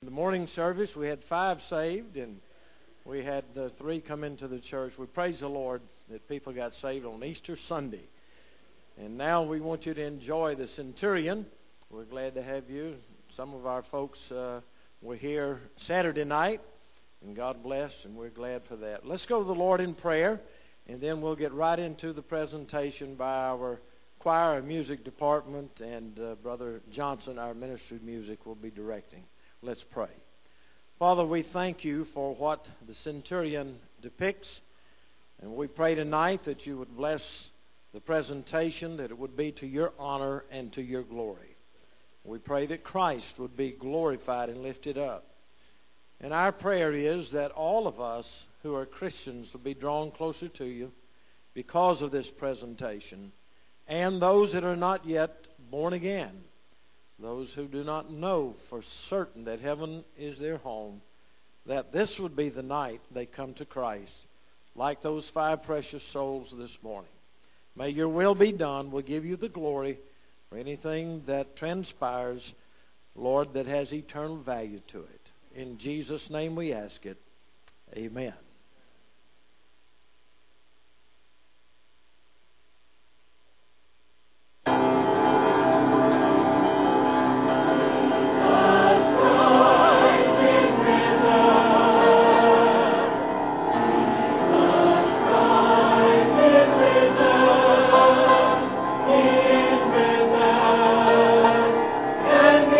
The morning service, we had 5 saved, and we had 3 come into the church. We praise the Lord that people got saved on Easter Sunday. And now we want you to enjoy the Centurion. We're glad to have you. Some of our folks were here Saturday night, and God bless, and we're glad for that. Let's go to the Lord in prayer, and then we'll get right into the presentation by our choir and music department, and Brother Johnson, our ministry of music, will be directing. Let's pray. Father, we thank you for what the Centurion depicts, and we pray tonight that you would bless the presentation, that it would be to your honor and to your glory. We pray that Christ would be glorified and lifted up. And our prayer is that all of us who are Christians will be drawn closer to you because of this presentation, and those that are not yet born again, those who do not know for certain that heaven is their home, that this would be the night they come to Christ, like those 5 precious souls this morning. May your will be done. We'll give you the glory for anything that transpires, Lord, that has eternal value to it. In Jesus' name we ask it. Amen.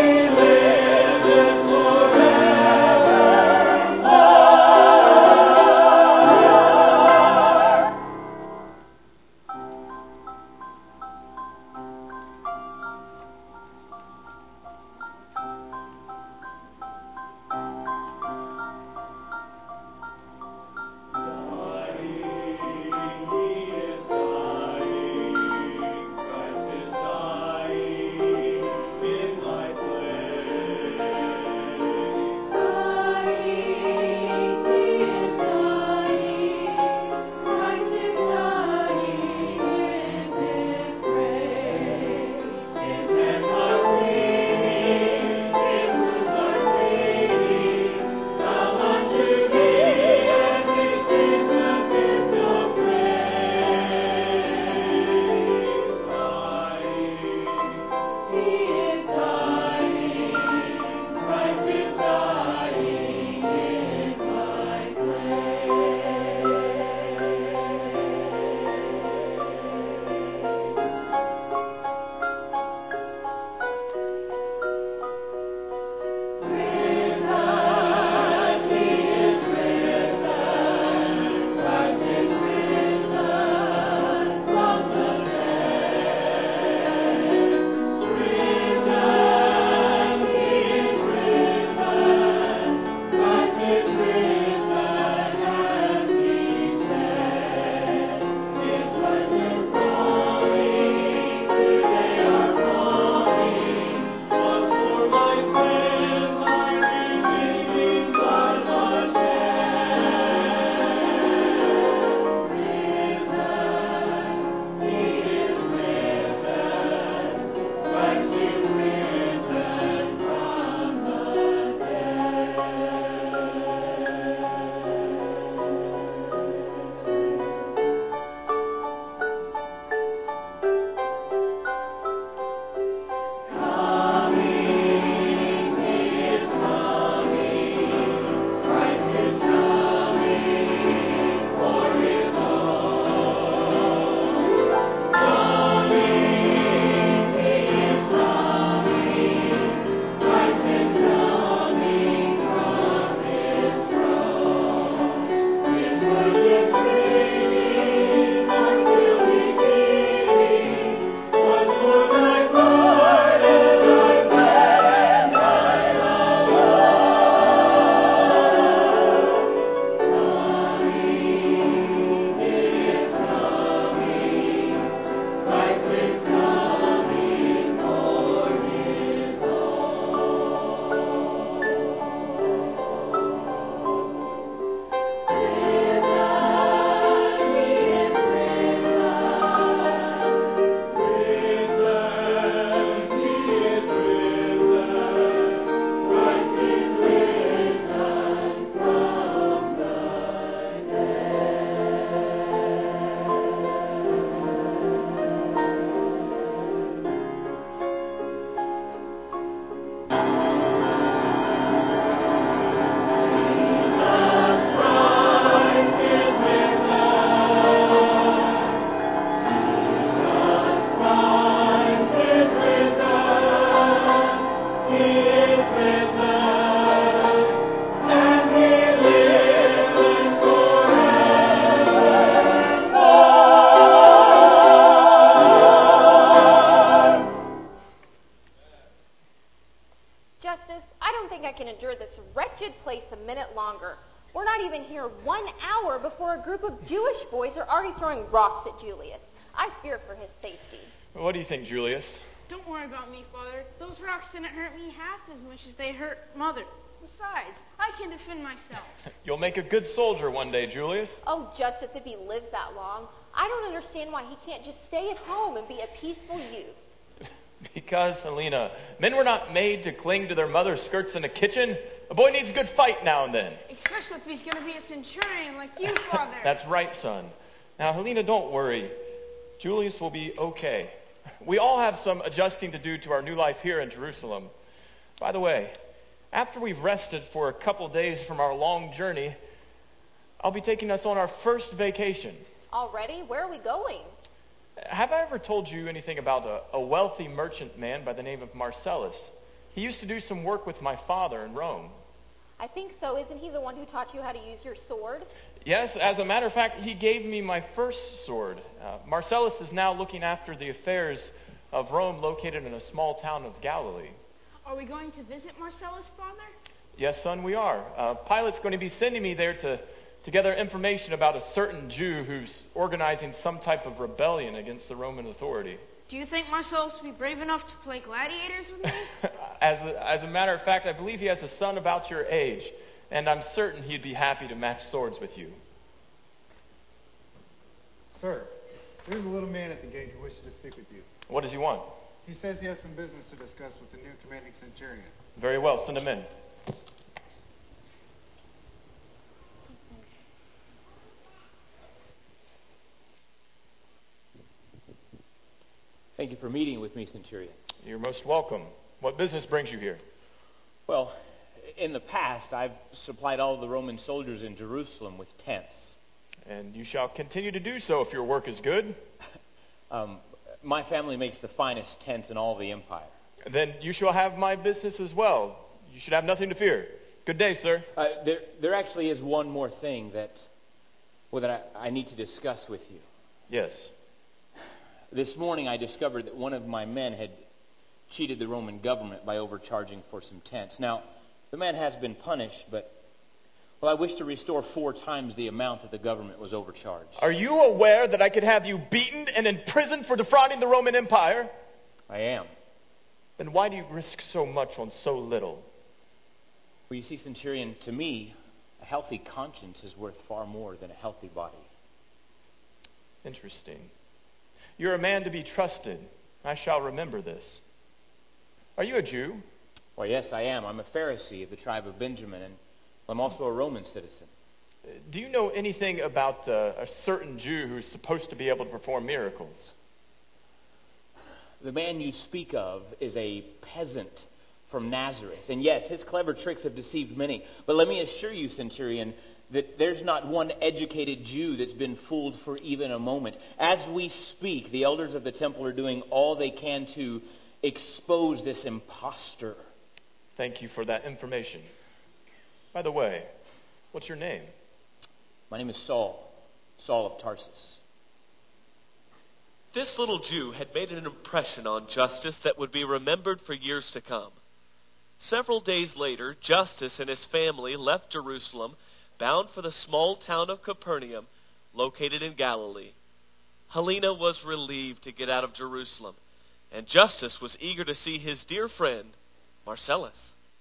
Forever. endure this wretched place a minute longer. We're not even here 1 hour before a group of Jewish boys are already throwing rocks at Julius. I fear for his safety. What do you think, Julius? Don't worry about me, Father. Those rocks didn't hurt me half as much as they hurt Mother. Besides, I can defend myself. You'll make a good soldier one day, Julius. Oh, Justice, if he lives that long, I don't understand why he can't just stay at home and be a peaceful youth. Because, Helena, men were not made to cling to their mother's skirts in a kitchen. A boy needs a good fight now and then. Especially if he's going to be a centurion like you, Father. That's right, son. Now, Helena, don't worry. Julius will be okay. We all have some adjusting to do to our new life here in Jerusalem. By the way, after we've rested for a couple days from our long journey, I'll be taking us on our first vacation. Already? Where are we going? Have I ever told you anything about a wealthy merchant man by the name of Marcellus? He used to do some work with my father in Rome. I think so. Isn't he the one who taught you how to use your sword? Yes, as a matter of fact, he gave me my first sword. Marcellus is now looking after the affairs of Rome, located in a small town of Galilee. Are we going to visit Marcellus, Father? Yes, son, we are. Pilate's going to be sending me there to gather information about a certain Jew who's organizing some type of rebellion against the Roman authority. Do you think Marcellus will be brave enough to play gladiators with me? As a matter of fact, I believe he has a son about your age, and I'm certain he'd be happy to match swords with you. Sir, there's a little man at the gate who wishes to speak with you. What does he want? He says he has some business to discuss with the new commanding centurion. Very well, send him in. Thank you for meeting with me, Centurion. You're most welcome. What business brings you here? Well, in the past, I've supplied all the Roman soldiers in Jerusalem with tents. And you shall continue to do so if your work is good. My family makes the finest tents in all the empire. Then you shall have my business as well. You should have nothing to fear. Good day, sir. There actually is one more thing that I need to discuss with you. Yes. This morning I discovered that one of my men had cheated the Roman government by overcharging for some tents. Now, the man has been punished, but I wish to restore 4 times the amount that the government was overcharged. Are you aware that I could have you beaten and imprisoned for defrauding the Roman Empire? I am. Then why do you risk so much on so little? Well, you see, Centurion, to me, a healthy conscience is worth far more than a healthy body. Interesting. You're a man to be trusted. I shall remember this. Are you a Jew? Well, yes, I am. I'm a Pharisee of the tribe of Benjamin, and I'm also a Roman citizen. Do you know anything about a certain Jew who's supposed to be able to perform miracles? The man you speak of is a peasant from Nazareth. And yes, his clever tricks have deceived many. But let me assure you, Centurion, that there's not one educated Jew that's been fooled for even a moment. As we speak, the elders of the temple are doing all they can to expose this impostor. Thank you for that information. By the way, what's your name? My name is Saul of Tarsus. This little Jew had made an impression on Justus that would be remembered for years to come. Several days later, Justus and his family left Jerusalem, bound for the small town of Capernaum, located in Galilee. Helena was relieved to get out of Jerusalem, and Justus was eager to see his dear friend, Marcellus.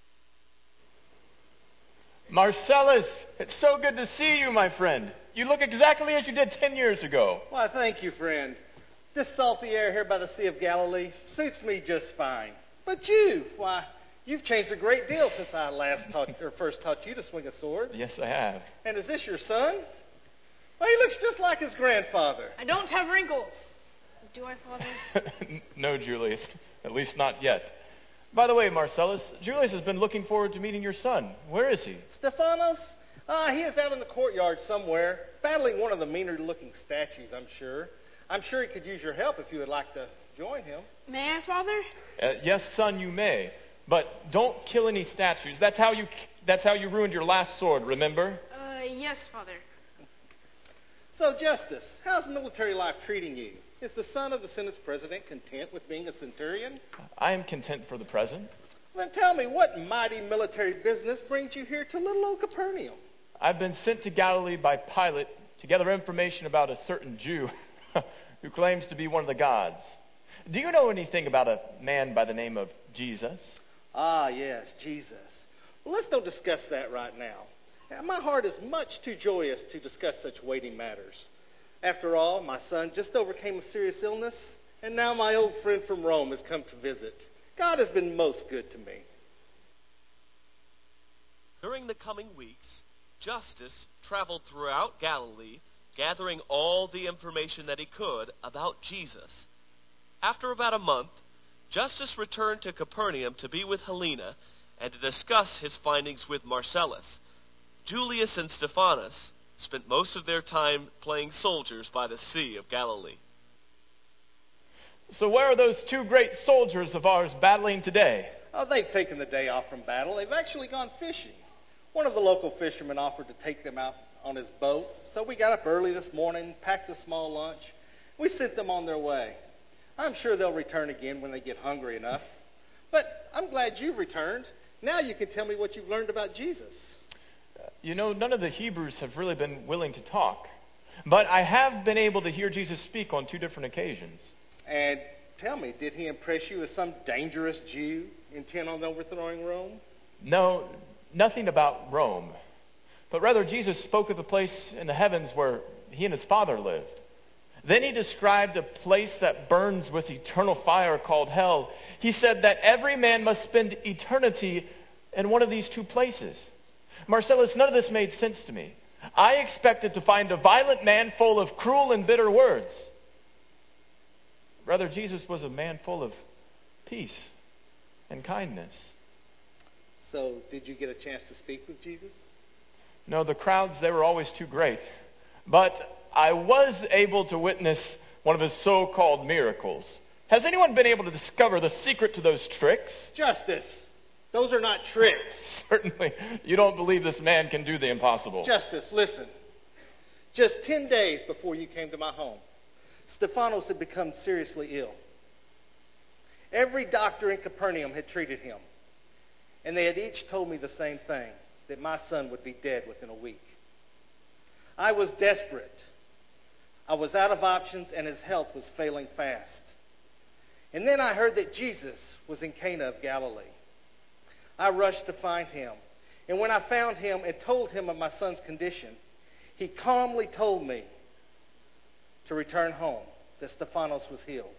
Marcellus, it's so good to see you, my friend. You look exactly as you did 10 years ago. Why, thank you, friend. This salty air here by the Sea of Galilee suits me just fine. But you, why, you've changed a great deal since I first taught you to swing a sword. Yes, I have. And is this your son? Well, he looks just like his grandfather. I don't have wrinkles. Do I, Father? No, Julius. At least not yet. By the way, Marcellus, Julius has been looking forward to meeting your son. Where is he? Stephanos? He is out in the courtyard somewhere, battling one of the meaner-looking statues, I'm sure. I'm sure he could use your help if you would like to join him. May I, Father? Yes, son, you may. But don't kill any statues. That's how you ruined your last sword, remember? Yes, Father. So, Justus, how's military life treating you? Is the son of the Senate's president content with being a centurion? I am content for the present. Then tell me, what mighty military business brings you here to little old Capernaum? I've been sent to Galilee by Pilate to gather information about a certain Jew who claims to be one of the gods. Do you know anything about a man by the name of Jesus? Ah, yes, Jesus. Well, let's don't discuss that right now. My heart is much too joyous to discuss such weighty matters. After all, my son just overcame a serious illness, and now my old friend from Rome has come to visit. God has been most good to me. During the coming weeks, Justus traveled throughout Galilee, gathering all the information that he could about Jesus. After about a month, Justus returned to Capernaum to be with Helena and to discuss his findings with Marcellus. Julius and Stephanus spent most of their time playing soldiers by the Sea of Galilee. So where are those two great soldiers of ours battling today? Oh, they've taken the day off from battle. They've actually gone fishing. One of the local fishermen offered to take them out on his boat, so we got up early this morning, packed a small lunch. We sent them on their way. I'm sure they'll return again when they get hungry enough. But I'm glad you've returned. Now you can tell me what you've learned about Jesus. You know, none of the Hebrews have really been willing to talk. But I have been able to hear Jesus speak on 2 different occasions. And tell me, did he impress you as some dangerous Jew intent on overthrowing Rome? No, nothing about Rome. But rather, Jesus spoke of the place in the heavens where he and his Father lived. Then he described a place that burns with eternal fire called hell. He said that every man must spend eternity in one of these 2 places. Marcellus, none of this made sense to me. I expected to find a violent man full of cruel and bitter words. Rather, Jesus was a man full of peace and kindness. So, did you get a chance to speak with Jesus? No, the crowds, they were always too great. But I was able to witness one of his so-called miracles. Has anyone been able to discover the secret to those tricks? Justus, those are not tricks. Certainly, you don't believe this man can do the impossible. Justus, listen. Just 10 days before you came to my home, Stephanos had become seriously ill. Every doctor in Capernaum had treated him, and they had each told me the same thing, that my son would be dead within a week. I was desperate. I was out of options, and his health was failing fast. And then I heard that Jesus was in Cana of Galilee. I rushed to find him, and when I found him and told him of my son's condition, he calmly told me to return home, that Stephanos was healed.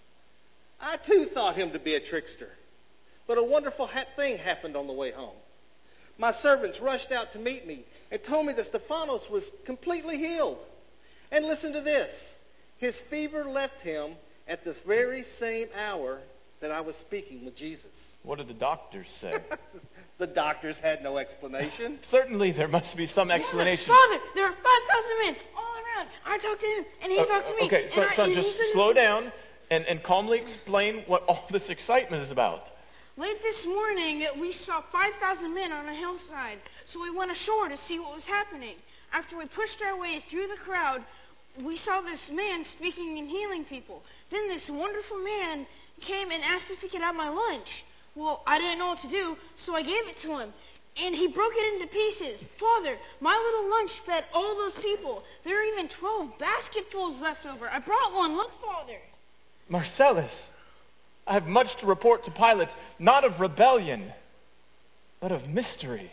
I too thought him to be a trickster, but a wonderful thing happened on the way home. My servants rushed out to meet me and told me that Stephanos was completely healed. And listen to this. His fever left him at this very same hour that I was speaking with Jesus. What did the doctors say? The doctors had no explanation. Certainly there must be some explanation. Yeah, Father, there are 5,000 men all around. I talked to him, and he talked to me. Okay, son, just slow down and calmly explain what all this excitement is about. Late this morning, we saw 5,000 men on a hillside, so we went ashore to see what was happening. After we pushed our way through the crowd, we saw this man speaking and healing people. Then this wonderful man came and asked if he could have my lunch. Well, I didn't know what to do, so I gave it to him. And he broke it into pieces. Father, my little lunch fed all those people. There are even 12 basketfuls left over. I brought one. Look, Father. Marcellus, I have much to report to Pilate, not of rebellion, but of mystery.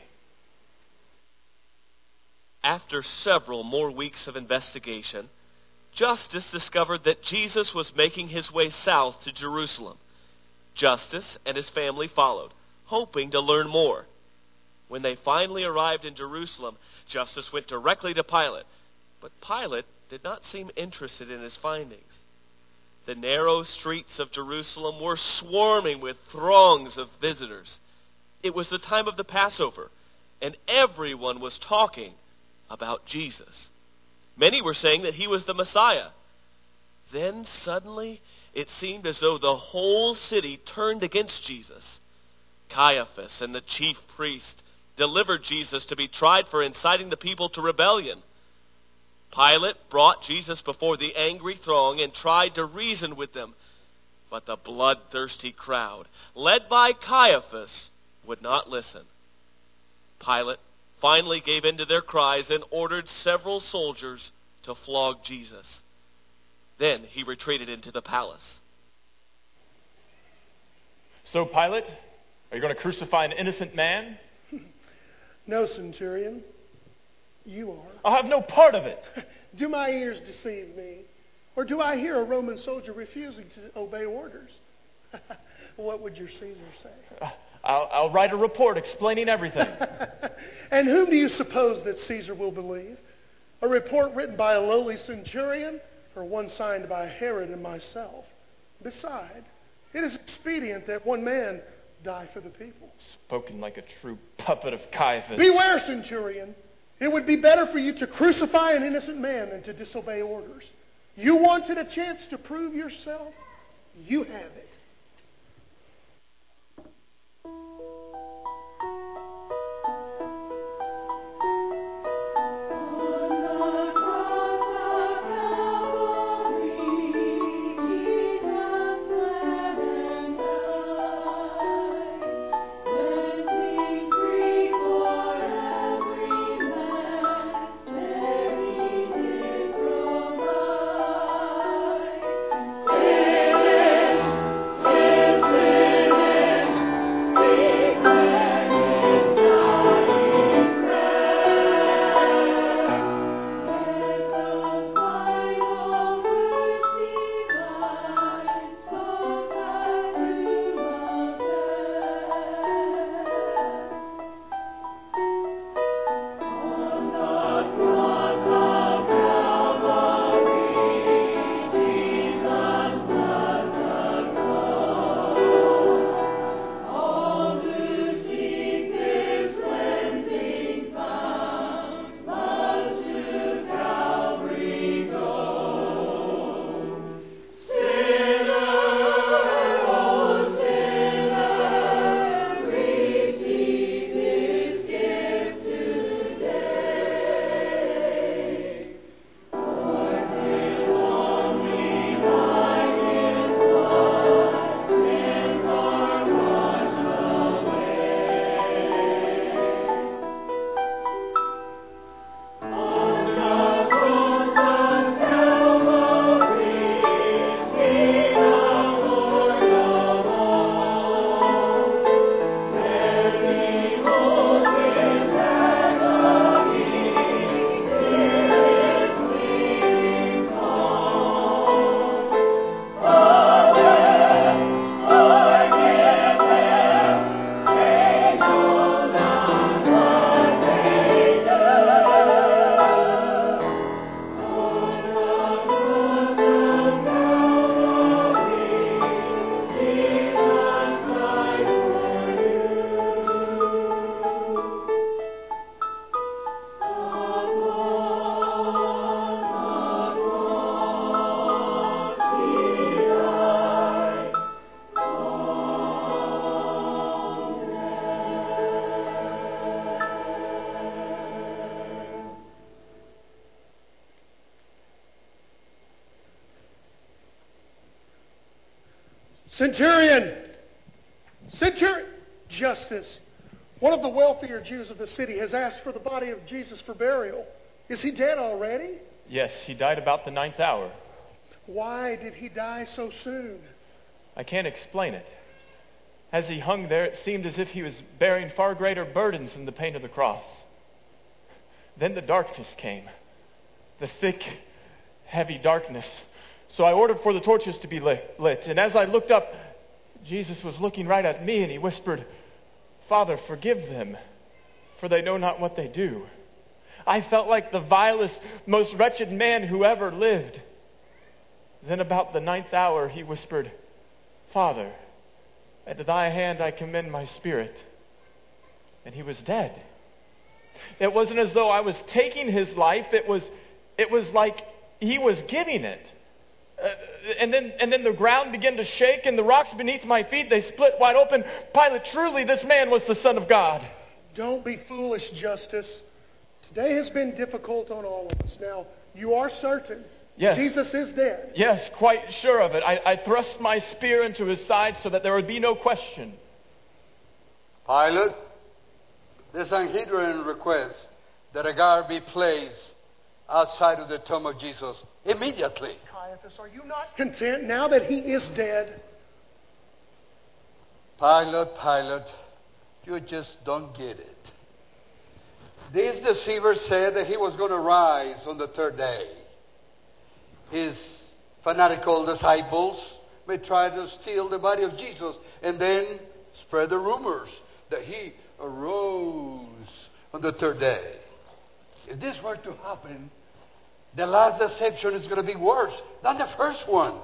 After several more weeks of investigation, Justus discovered that Jesus was making his way south to Jerusalem. Justus and his family followed, hoping to learn more. When they finally arrived in Jerusalem, Justus went directly to Pilate, but Pilate did not seem interested in his findings. The narrow streets of Jerusalem were swarming with throngs of visitors. It was the time of the Passover, and everyone was talking about Jesus. Many were saying that he was the Messiah. Then suddenly, it seemed as though the whole city turned against Jesus. Caiaphas and the chief priest delivered Jesus to be tried for inciting the people to rebellion. Pilate brought Jesus before the angry throng and tried to reason with them. But the bloodthirsty crowd, led by Caiaphas, would not listen. Pilate finally gave in to their cries and ordered several soldiers to flog Jesus. Then he retreated into the palace. So, Pilate, are you going to crucify an innocent man? No, Centurion. You are. I'll have no part of it. Do my ears deceive me? Or do I hear a Roman soldier refusing to obey orders? What would your Caesar say? I'll write a report explaining everything. And whom do you suppose that Caesar will believe? A report written by a lowly centurion or one signed by Herod and myself? Besides, it is expedient that one man die for the people. Spoken like a true puppet of Caiaphas. Beware, centurion. It would be better for you to crucify an innocent man than to disobey orders. You wanted a chance to prove yourself. You have it. Centurion! Justice. One of the wealthier Jews of the city has asked for the body of Jesus for burial. Is he dead already? Yes, he died about the 9th hour. Why did he die so soon? I can't explain it. As he hung there, it seemed as if he was bearing far greater burdens than the pain of the cross. Then the darkness came. The thick, heavy darkness. So I ordered for the torches to be lit. And as I looked up, Jesus was looking right at me and he whispered, "Father, forgive them, for they know not what they do." I felt like the vilest, most wretched man who ever lived. Then about the 9th hour, he whispered, "Father, at thy hand I commend my spirit." And he was dead. It wasn't as though I was taking his life. It was like he was giving it. And then the ground began to shake, and the rocks beneath my feet, they split wide open. Pilate, truly this man was the Son of God. Don't be foolish, Justice. Today has been difficult on all of us. Now, you are certain Yes. Jesus is dead. Yes, quite sure of it. I thrust my spear into his side so that there would be no question. Pilate, the Sanhedrin requests that a guard be placed outside of the tomb of Jesus immediately. Caiaphas, are you not content now that he is dead? Pilate, you just don't get it. These deceivers said that he was going to rise on the third day. His fanatical disciples may try to steal the body of Jesus and then spread the rumors that he arose on the third day. If this were to happen, the last deception is going to be worse than the first one.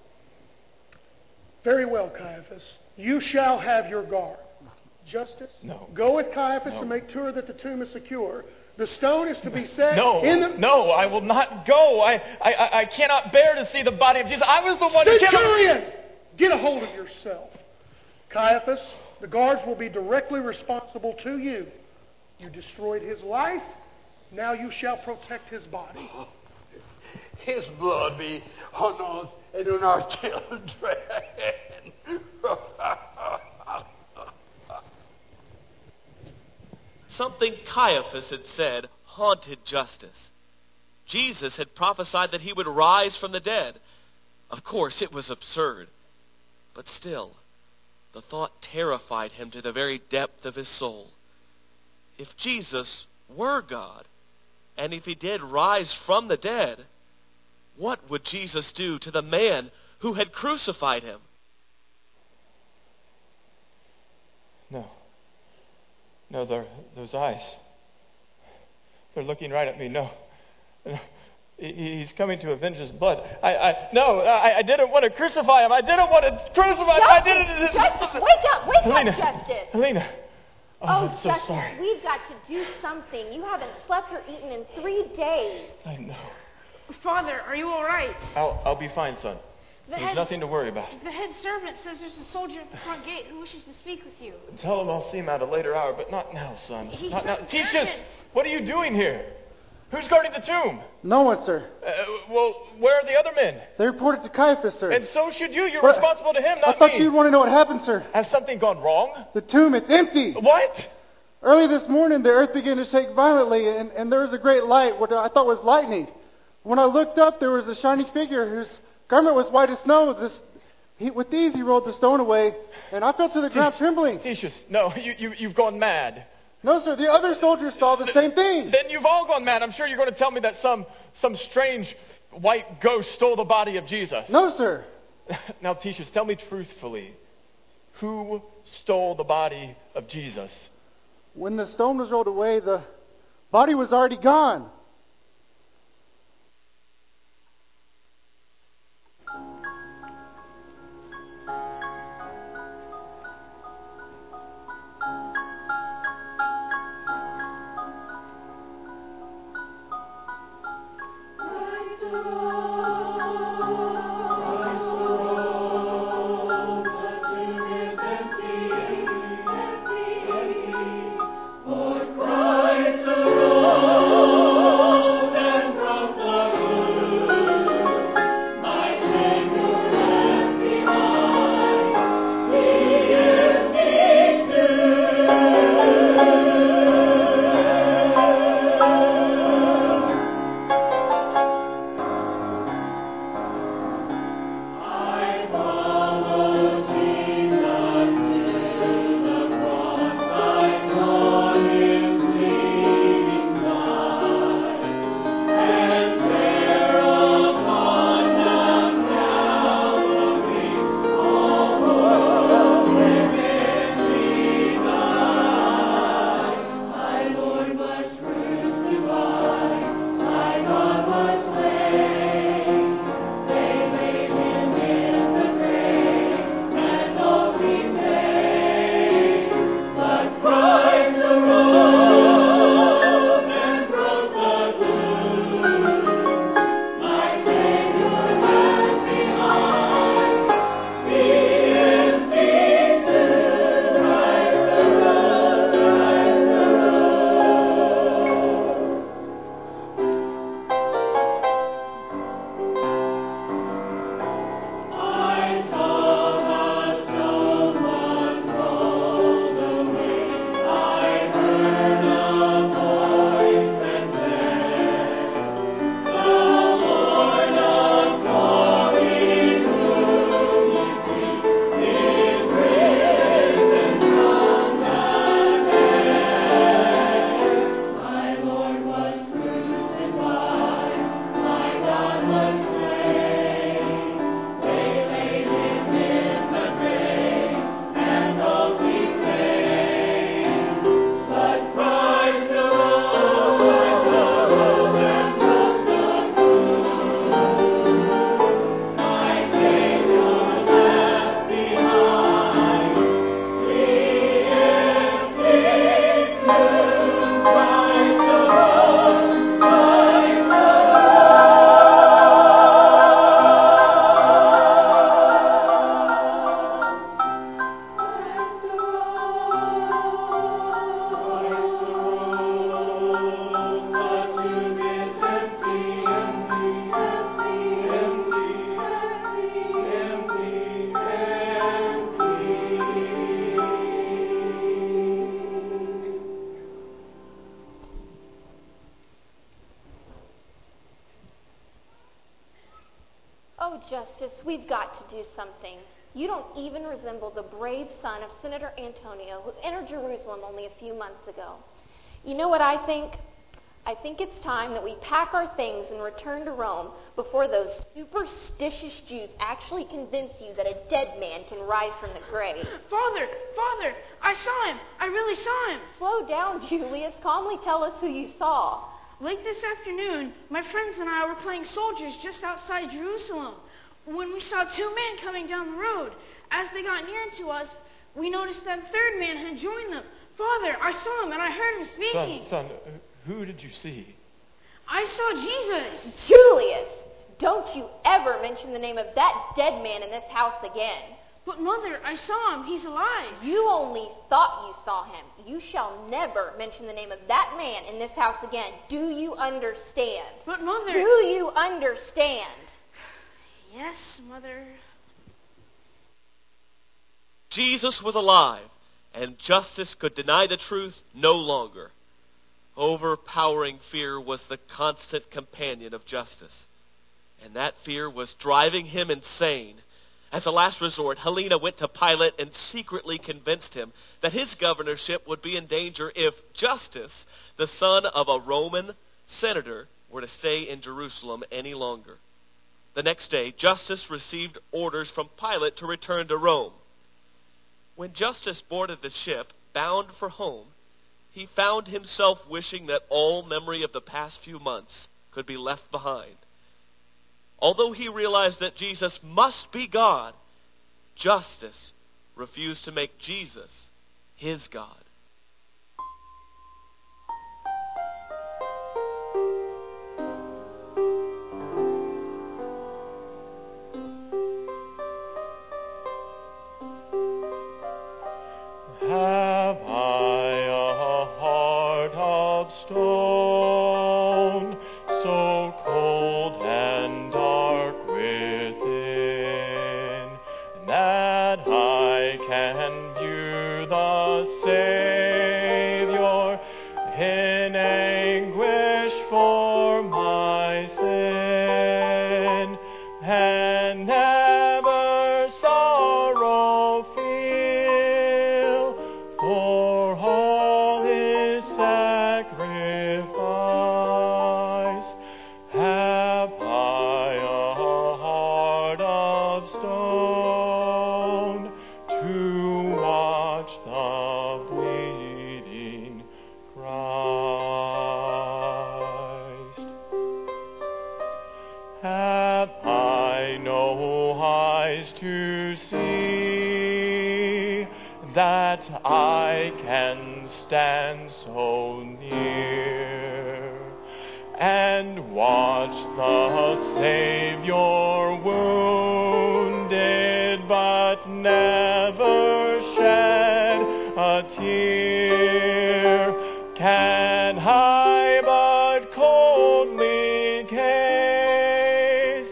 Very well, Caiaphas. You shall have your guard. Justice? No. Go with Caiaphas to make sure that the tomb is secure. The stone is to be set in the... No, I will not go. I cannot bear to see the body of Jesus. I was the one who... Centurion! Get a hold of yourself. Caiaphas, the guards will be directly responsible to you. You destroyed his life. Now you shall protect his body. His blood be on us and on our children. Something Caiaphas had said haunted Justus. Jesus had prophesied that he would rise from the dead. Of course, it was absurd. But still, the thought terrified him to the very depth of his soul. If Jesus were God, and if he did rise from the dead, what would Jesus do to the man who had crucified him? No, those eyes. They're looking right at me. No. He's coming to avenge his blood. I didn't want to crucify him. I didn't want to crucify him. I didn't. Justice, wake Helena, up, Justice. Helena. Oh, I'm so Justice, sorry. we've got to do something. You haven't slept or eaten in 3 days. I know. Father, are you all right? I'll be fine, son. There's nothing to worry about. The head servant says there's a soldier at the front gate who wishes to speak with you. Tell him I'll see him at a later hour, but not now, son. He's Not now. not Titius, urgent. what are you doing here? Who's guarding the tomb? No one, sir. Well, where are the other men? They reported to Caiaphas, sir. And so should you. You're But responsible to him, I not thought me. you'd want to know what happened, sir. Has something gone wrong? The tomb, it's empty. What? Early this morning, the earth began to shake violently, and there was a great light, what I thought was lightning. When I looked up, there was a shining figure whose garment was white as snow. With these, he rolled the stone away, and I fell to the ground trembling. Titius, no, you've gone mad. No, sir, the other soldiers saw the same thing. Then you've all gone mad. I'm sure you're going to tell me that some strange white ghost stole the body of Jesus. No, sir. Now, Titius, tell me truthfully, who stole the body of Jesus? When the stone was rolled away, the body was already gone. Christ arose. Oh, Justice, we've got to do something. You don't even resemble the brave son of Senator Antonio who entered Jerusalem only a few months ago. You know what I think? I think it's time that we pack our things and return to Rome before those superstitious Jews actually convince you that a dead man can rise from the grave. Father, I saw him. I really saw him. Slow down, Julius. Calmly tell us who you saw. Late this afternoon, my friends and I were playing soldiers just outside Jerusalem when we saw two men coming down the road. As they got near to us, we noticed that a third man had joined them. Father, I saw him and I heard him speaking. Son, who did you see? I saw Jesus. Julius, don't you ever mention the name of that dead man in this house again. But Mother, I saw him. He's alive. You only thought you saw him. You shall never mention the name of that man in this house again. Do you understand? But Mother... Do you understand? Yes, Mother. Jesus was alive, and Justice could deny the truth no longer. Overpowering fear was the constant companion of Justice, and that fear was driving him insane. As a last resort, Helena went to Pilate and secretly convinced him that his governorship would be in danger if Justice, the son of a Roman senator, were to stay in Jerusalem any longer. The next day, Justice received orders from Pilate to return to Rome. When Justice boarded the ship, bound for home, he found himself wishing that all memory of the past few months could be left behind. Although he realized that Jesus must be God, Justice refused to make Jesus his God. Have I a heart of stone, so cold and dark within, that I can view the Savior in anguish for my sin, and never sorrow feel for all his sacrifice? Have I a heart of stone to watch the bleeding Christ? Have I no eyes to see that I can stand so near and watch the Savior wounded but never shed a tear? Can I but coldly gaze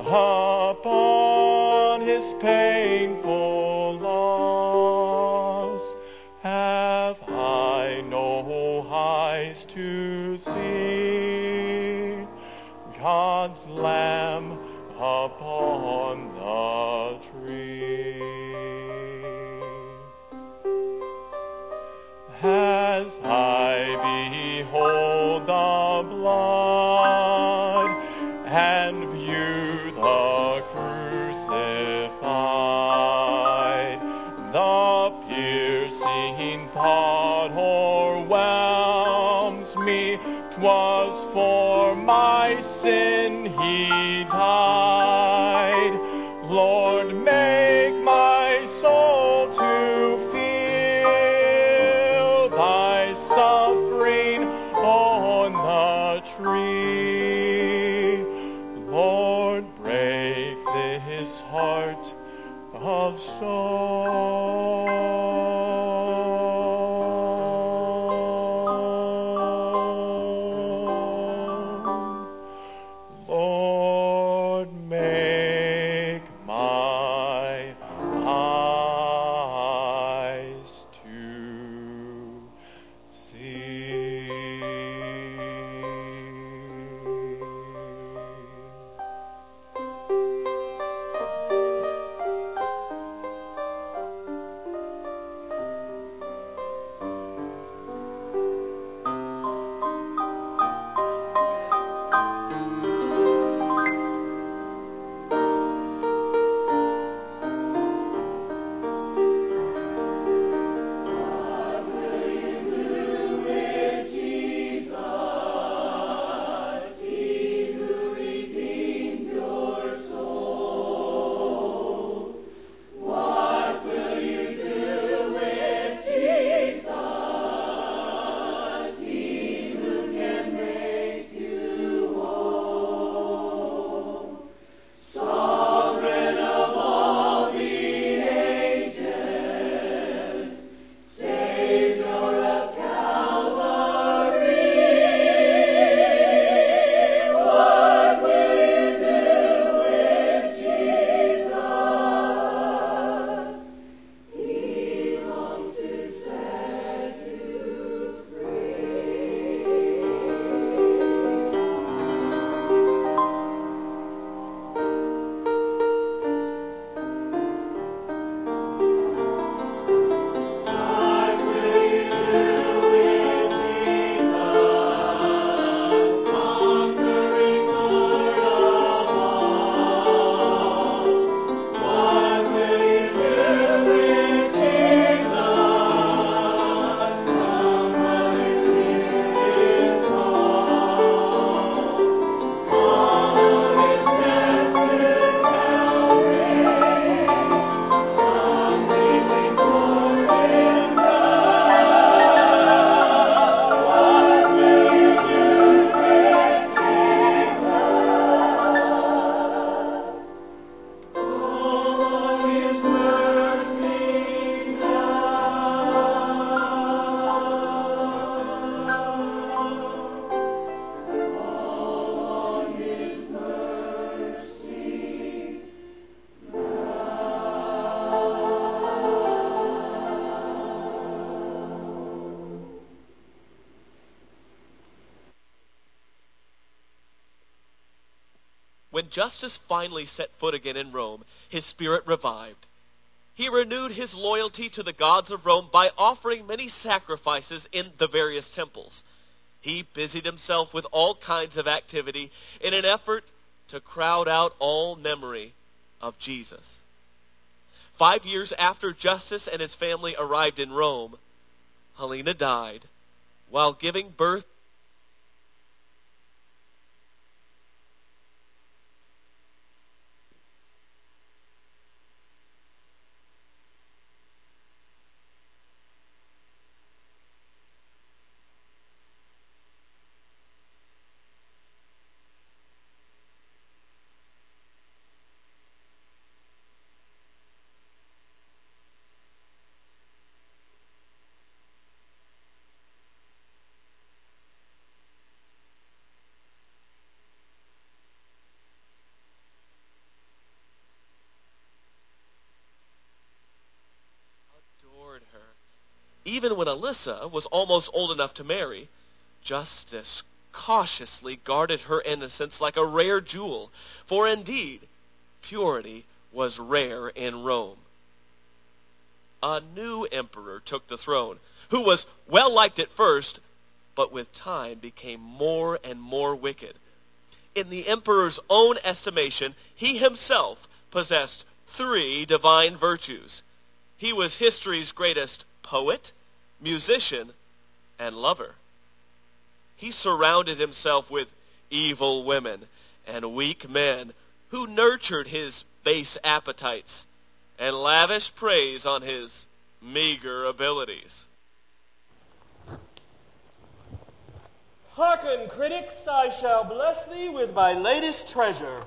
upon his painful loss? Have I no eyes to see God's Lamb upon the tree? As I behold the blood and view the crucified, the piercing thought o'erwhelms me. 'Twas for my sin he died. Lord, make my soul to feel thy suffering on the tree. Lord, break this heart of stone. Lord, make When Justus finally set foot again in Rome, his spirit revived. He renewed his loyalty to the gods of Rome by offering many sacrifices in the various temples. He busied himself with all kinds of activity in an effort to crowd out all memory of Jesus. 5 years after Justus and his family arrived in Rome, Helena died while giving birth Even when Alyssa was almost old enough to marry, Justus cautiously guarded her innocence like a rare jewel, for indeed, purity was rare in Rome. A new emperor took the throne, who was well liked at first, but with time became more and more wicked. In the emperor's own estimation, he himself possessed 3 divine virtues. He was history's greatest poet, musician, and lover. He surrounded himself with evil women and weak men who nurtured his base appetites and lavished praise on his meager abilities. Hearken, critics, I shall bless thee with my latest treasure.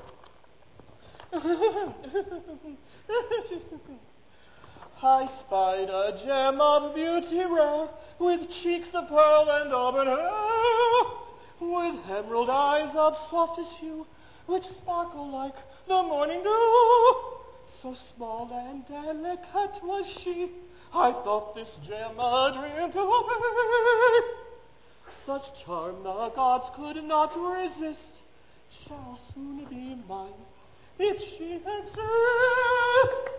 I spied a gem of beauty rare, with cheeks of pearl and auburn hair, with emerald eyes of softest hue, which sparkle like the morning dew. So small and delicate was she, I thought this gem a dream to me. Such charm the gods could not resist, shall soon be mine, if she exists.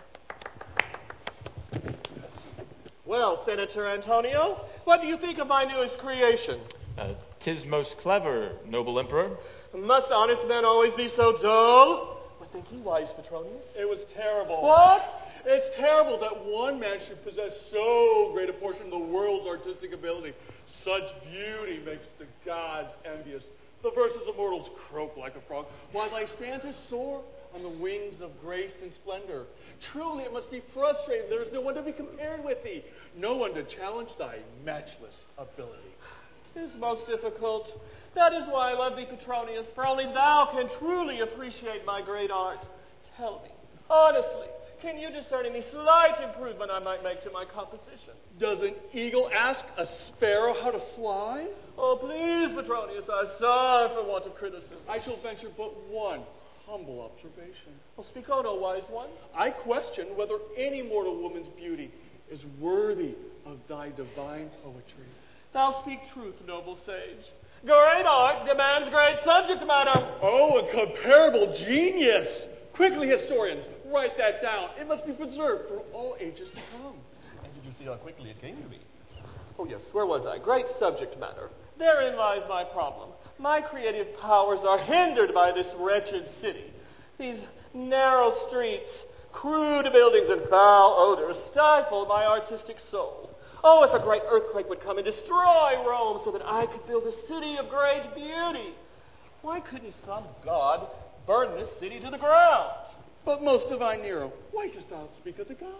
Well, Senator Antonio, what do you think of my newest creation? 'Tis most clever, noble emperor. Must honest men always be so dull? What think you, wise Petronius? It was terrible. What? It's terrible that one man should possess so great a portion of the world's artistic ability. Such beauty makes the gods envious. The verses of mortals croak like a frog, while I stand to soar on the wings of grace and splendor. Truly, it must be frustrating. There is no one to be compared with thee, no one to challenge thy matchless ability. 'Tis most difficult. That is why I love thee, Petronius, for only thou can truly appreciate my great art. Tell me, honestly, can you discern any slight improvement I might make to my composition? Does an eagle ask a sparrow how to fly? Oh, please, Petronius, I sigh for want of criticism. I shall venture but one humble observation. Well, speak on, O wise one. I question whether any mortal woman's beauty is worthy of thy divine poetry. Thou speak truth, noble sage. Great art demands great subject matter. Oh, a comparable genius! Quickly, historians, write that down. It must be preserved for all ages to come. And did you see how quickly it came to me? Oh, yes, where was I? Great subject matter. Therein lies my problem. My creative powers are hindered by this wretched city. These narrow streets, crude buildings, and foul odors stifle my artistic soul. Oh, if a great earthquake would come and destroy Rome so that I could build a city of great beauty. Why couldn't some god burn this city to the ground? But most divine Nero, why dost thou speak of the gods?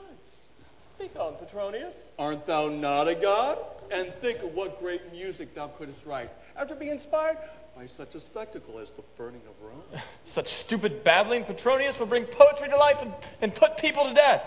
Speak on, Petronius. Aren't thou not a god? And think of what great music thou couldst write, after being inspired by such a spectacle as the burning of Rome. Such stupid babbling, Petronius, will bring poetry to life and put people to death.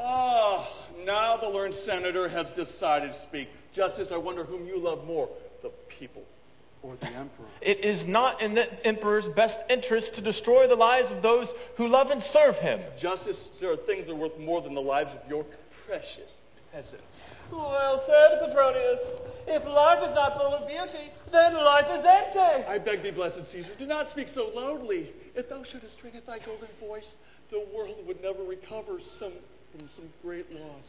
Ah, now the learned senator has decided to speak. Justus, I wonder whom you love more, the people or the emperor? It is not in the emperor's best interest to destroy the lives of those who love and serve him. Justus, there are things that are worth more than the lives of your precious peasants. Well said, Petronius. If life is not full of beauty, then life is empty. I beg thee, blessed Caesar, do not speak so loudly. If thou shouldest string at thy golden voice, the world would never recover from some great loss.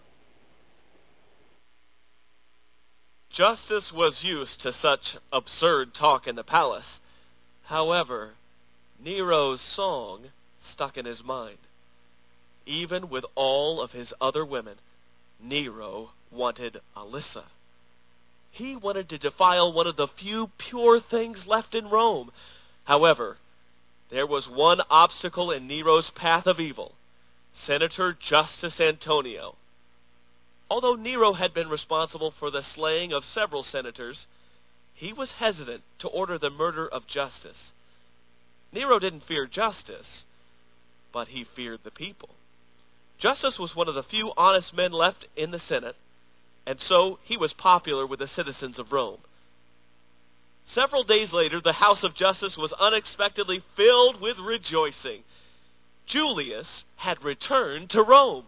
Justus was used to such absurd talk in the palace. However, Nero's song stuck in his mind. Even with all of his other women, Nero wanted Alyssa. He wanted to defile one of the few pure things left in Rome. However, there was one obstacle in Nero's path of evil: Senator Justus Antonio. Although Nero had been responsible for the slaying of several senators, he was hesitant to order the murder of Justus. Nero didn't fear Justus, but he feared the people. Justus was one of the few honest men left in the Senate, and so he was popular with the citizens of Rome. Several days later, the house of Justus was unexpectedly filled with rejoicing. Julius had returned to Rome.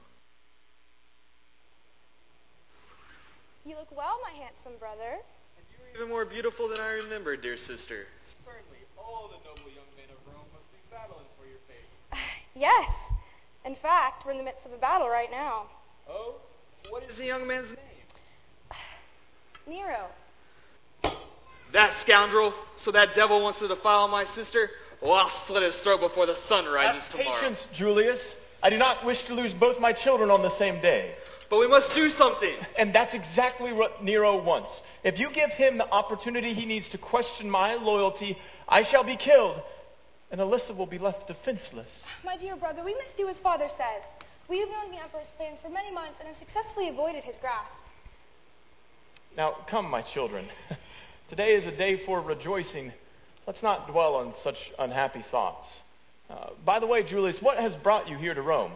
You look well, my handsome brother. And you are even more beautiful than I remembered, dear sister. Certainly, all the noble young men of Rome must be battling for your fate. Yes. In fact, we're in the midst of a battle right now. Oh? What is the young man's name? Nero. That scoundrel? So that devil wants to defile my sister? Well, I'll slit his throat before the sun rises tomorrow. Patience, Julius. I do not wish to lose both my children on the same day. But we must do something. And that's exactly what Nero wants. If you give him the opportunity he needs to question my loyalty, I shall be killed, and Alyssa will be left defenseless. My dear brother, we must do as father says. We have known the Emperor's plans for many months and have successfully avoided his grasp. Now, come, my children. Today is a day for rejoicing. Let's not dwell on such unhappy thoughts. By the way, Julius, what has brought you here to Rome?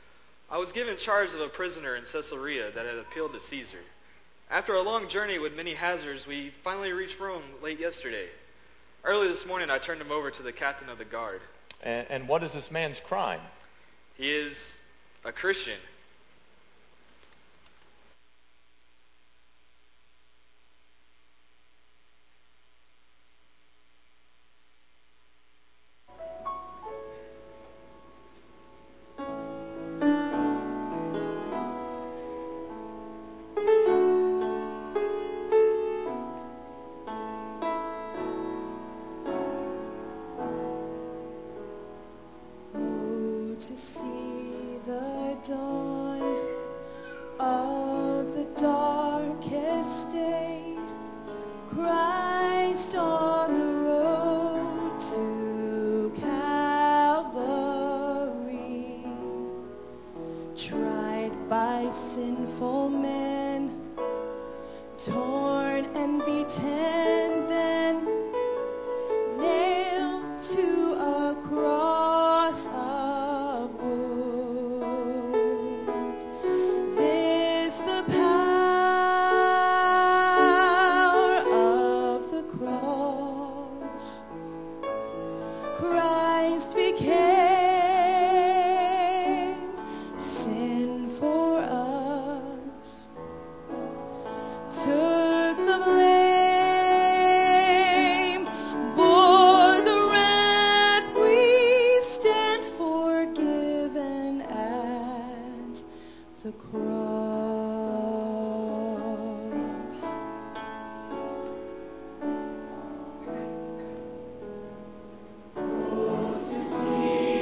I was given charge of a prisoner in Caesarea that had appealed to Caesar. After a long journey with many hazards, we finally reached Rome late yesterday. Early this morning, I turned him over to the captain of the guard. And what is this man's crime? He is a Christian. See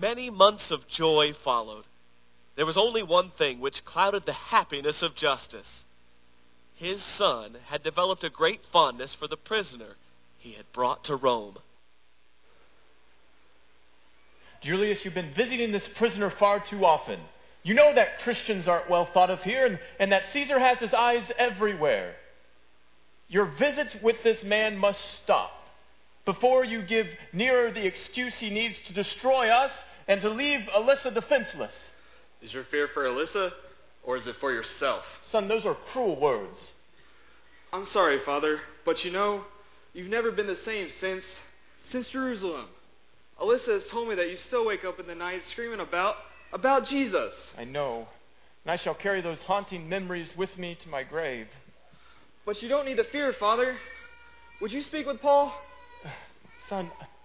Many months of joy followed. There was only one thing which clouded the happiness of Justus. His son had developed a great fondness for the prisoner he had brought to Rome. Julius, you've been visiting this prisoner far too often. You know that Christians aren't well thought of here, and that Caesar has his eyes everywhere. Your visits with this man must stop before you give Nero the excuse he needs to destroy us and to leave Alyssa defenseless. Is your fear for Alyssa, or is it for yourself? Son, those are cruel words. I'm sorry, Father, but you know, you've never been the same since Jerusalem. Alyssa has told me that you still wake up in the night screaming about Jesus. I know, and I shall carry those haunting memories with me to my grave. But you don't need to fear, Father. Would you speak with Paul? Son,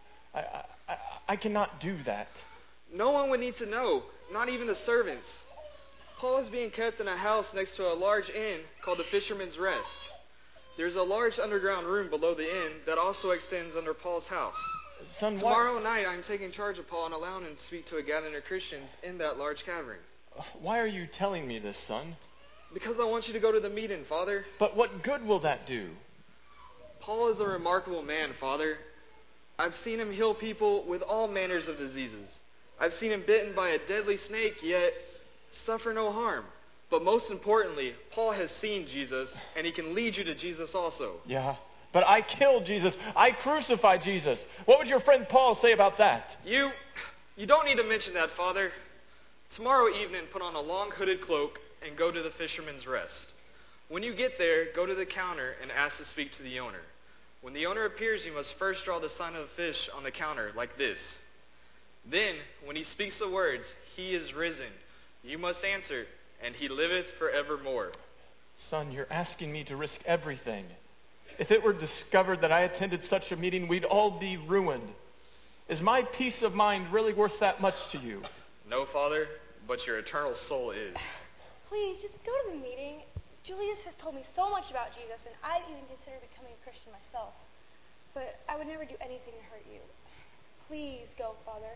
I cannot do that. No one would need to know, not even the servants. Paul is being kept in a house next to a large inn called the Fisherman's Rest. There's a large underground room below the inn that also extends under Paul's house. Son, tomorrow night I'm taking charge of Paul and allowing him to speak to a gathering of Christians in that large cavern. Why are you telling me this, son? Because I want you to go to the meeting, Father. But what good will that do? Paul is a remarkable man, Father. I've seen him heal people with all manners of diseases. I've seen him bitten by a deadly snake, yet suffer no harm. But most importantly, Paul has seen Jesus, and he can lead you to Jesus also. Yeah, but I killed Jesus. I crucified Jesus. What would your friend Paul say about that? You don't need to mention that, Father. Tomorrow evening, put on a long hooded cloak and go to the Fisherman's Rest. When you get there, go to the counter and ask to speak to the owner. When the owner appears, you must first draw the sign of a fish on the counter, like this. Then, when he speaks the words, "He is risen," you must answer, "And he liveth forevermore." Son, you're asking me to risk everything. If it were discovered that I attended such a meeting, we'd all be ruined. Is my peace of mind really worth that much to you? No, Father, but your eternal soul is. Please, just go to the meeting. Julius has told me so much about Jesus, and I've even considered becoming a Christian myself. But I would never do anything to hurt you. Please go, Father.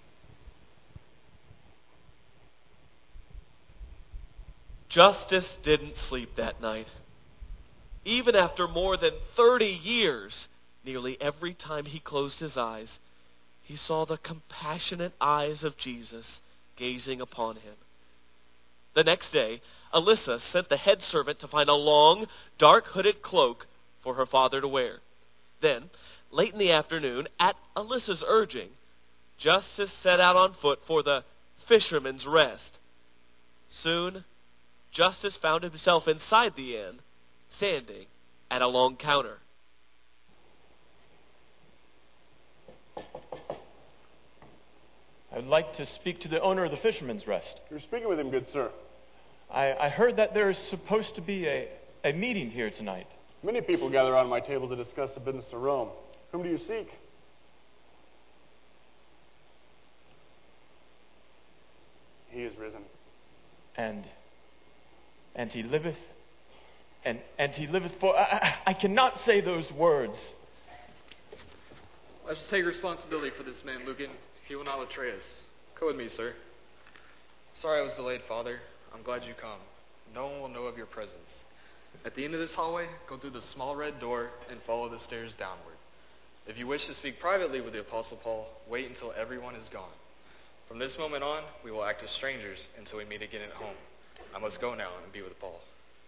Justus didn't sleep that night. Even after more than 30 years, nearly every time he closed his eyes, he saw the compassionate eyes of Jesus gazing upon him. The next day, Alyssa sent the head servant to find a long, dark hooded cloak for her father to wear. Then, late in the afternoon, at Alyssa's urging, Justus set out on foot for the Fisherman's Rest. Soon, Justus found himself inside the inn, standing at a long counter. I would like to speak to the owner of the Fisherman's Rest. You're speaking with him, good sir. I heard that there is supposed to be a meeting here tonight. Many people gather around my table to discuss the business of Rome. Whom do you seek? He is risen. And he liveth, and he liveth for... I cannot say those words. Let's take responsibility for this man, Lucan. He will not betray us. Go with me, sir. Sorry I was delayed, Father. I'm glad you come. No one will know of your presence. At the end of this hallway, go through the small red door and follow the stairs downward. If you wish to speak privately with the Apostle Paul, wait until everyone is gone. From this moment on, we will act as strangers until we meet again at home. I must go now and be with Paul.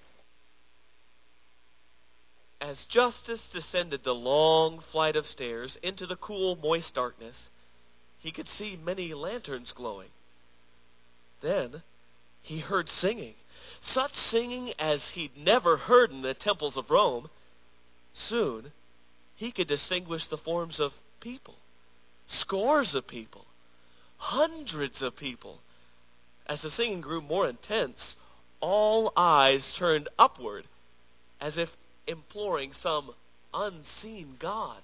As Justus descended the long flight of stairs into the cool, moist darkness, he could see many lanterns glowing. Then he heard singing, such singing as he'd never heard in the temples of Rome. Soon, he could distinguish the forms of people, scores of people, hundreds of people. As the singing grew more intense, all eyes turned upward, as if imploring some unseen God.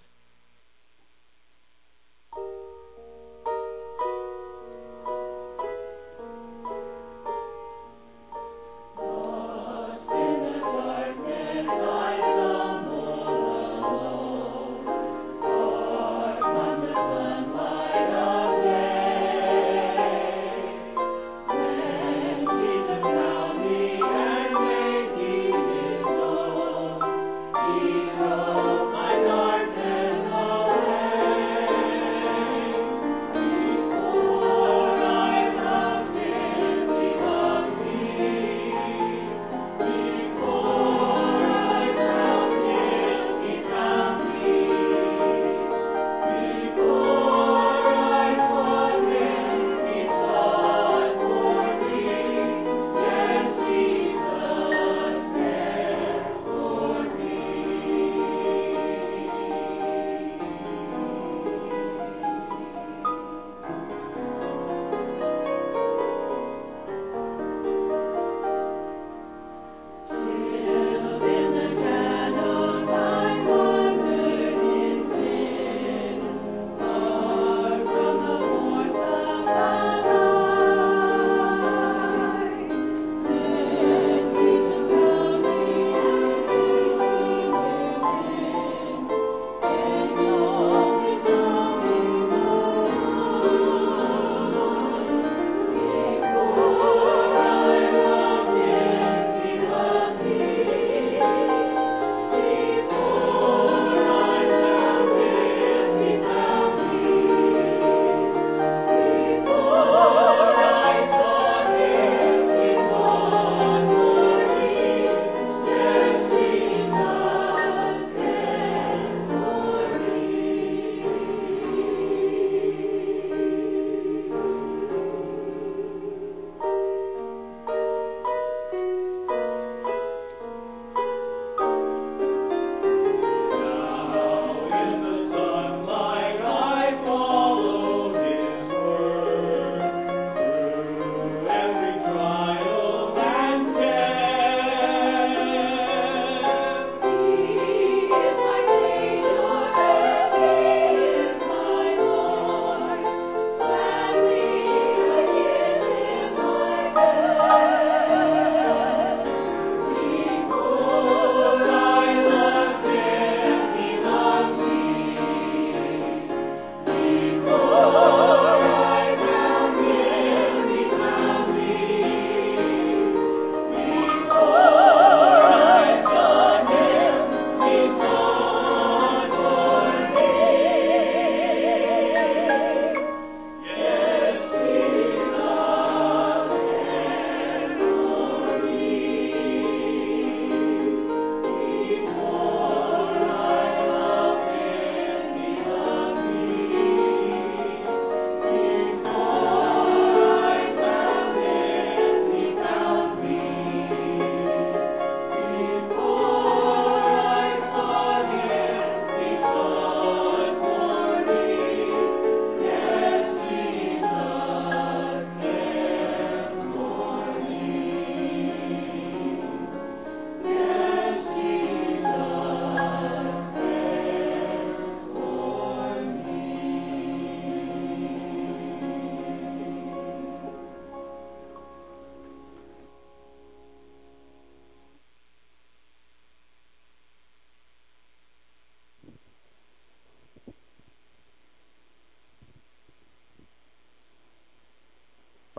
Day.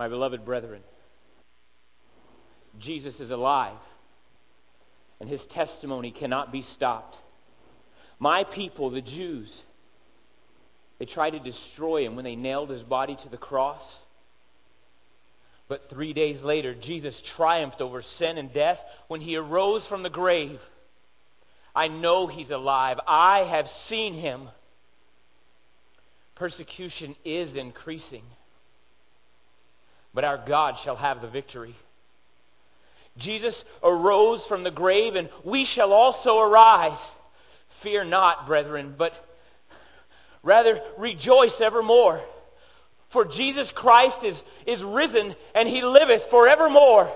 My beloved brethren, Jesus is alive, and his testimony cannot be stopped. My people, the Jews, they tried to destroy him when they nailed his body to the cross. But 3 days later, Jesus triumphed over sin and death when he arose from the grave. I know he's alive. I have seen him. Persecution is increasing, but our God shall have the victory. Jesus arose from the grave, and we shall also arise. Fear not, brethren, but rather rejoice evermore. For Jesus Christ is risen, and he liveth forevermore.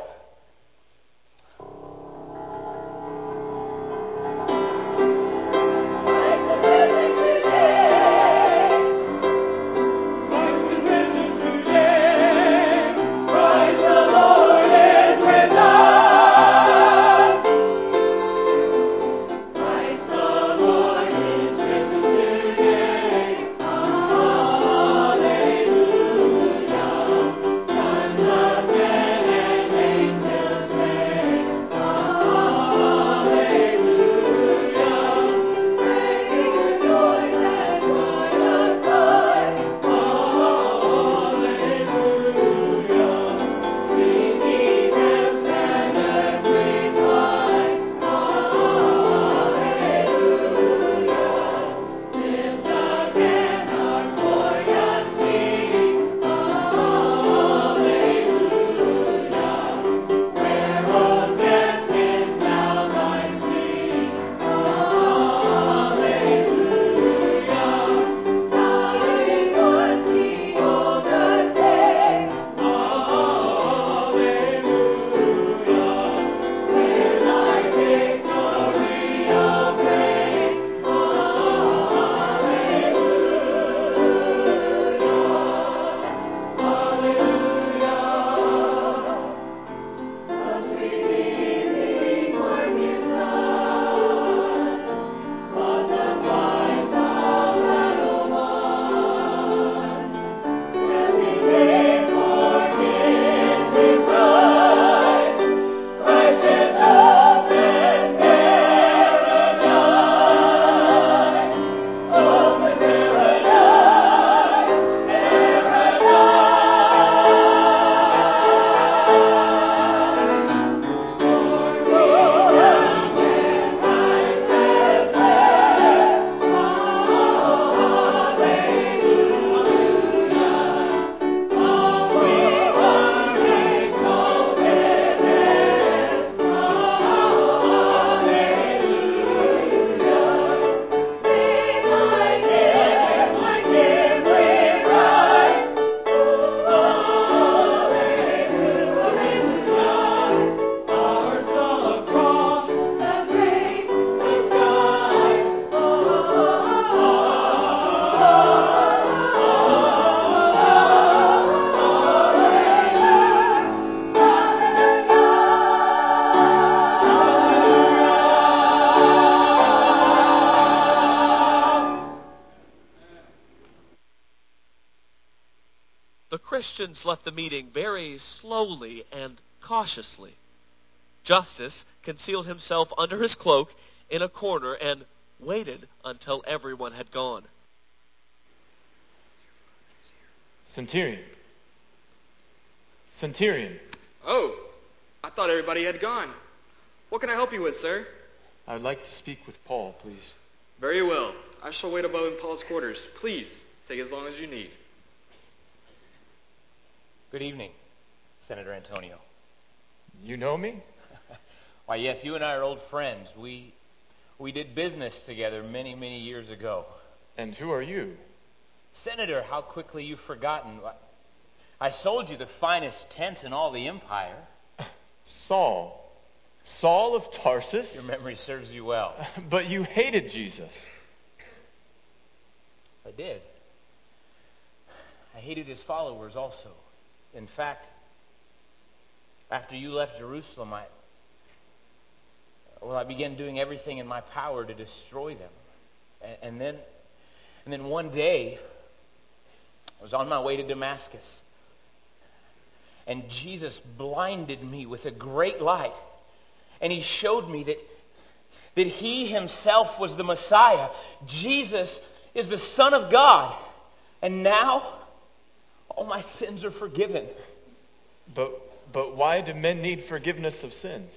Christians left the meeting very slowly and cautiously. Justus concealed himself under his cloak in a corner and waited until everyone had gone. Centurion. Oh, I thought everybody had gone. What can I help you with, sir? I'd like to speak with Paul, please. Very well. I shall wait above in Paul's quarters. Please, take as long as you need. Good evening, Senator Antonio. You know me? Why, yes, you and I are old friends. We did business together many, many years ago. And who are you? Senator, how quickly you've forgotten. I sold you the finest tent in all the empire. Saul of Tarsus? Your memory serves you well. But you hated Jesus. I did. I hated his followers also. In fact, after you left Jerusalem, I began doing everything in my power to destroy them. And then one day, I was on my way to Damascus. And Jesus blinded me with a great light. And He showed me that He Himself was the Messiah. Jesus is the Son of God. And now, all my sins are forgiven. But why do men need forgiveness of sins?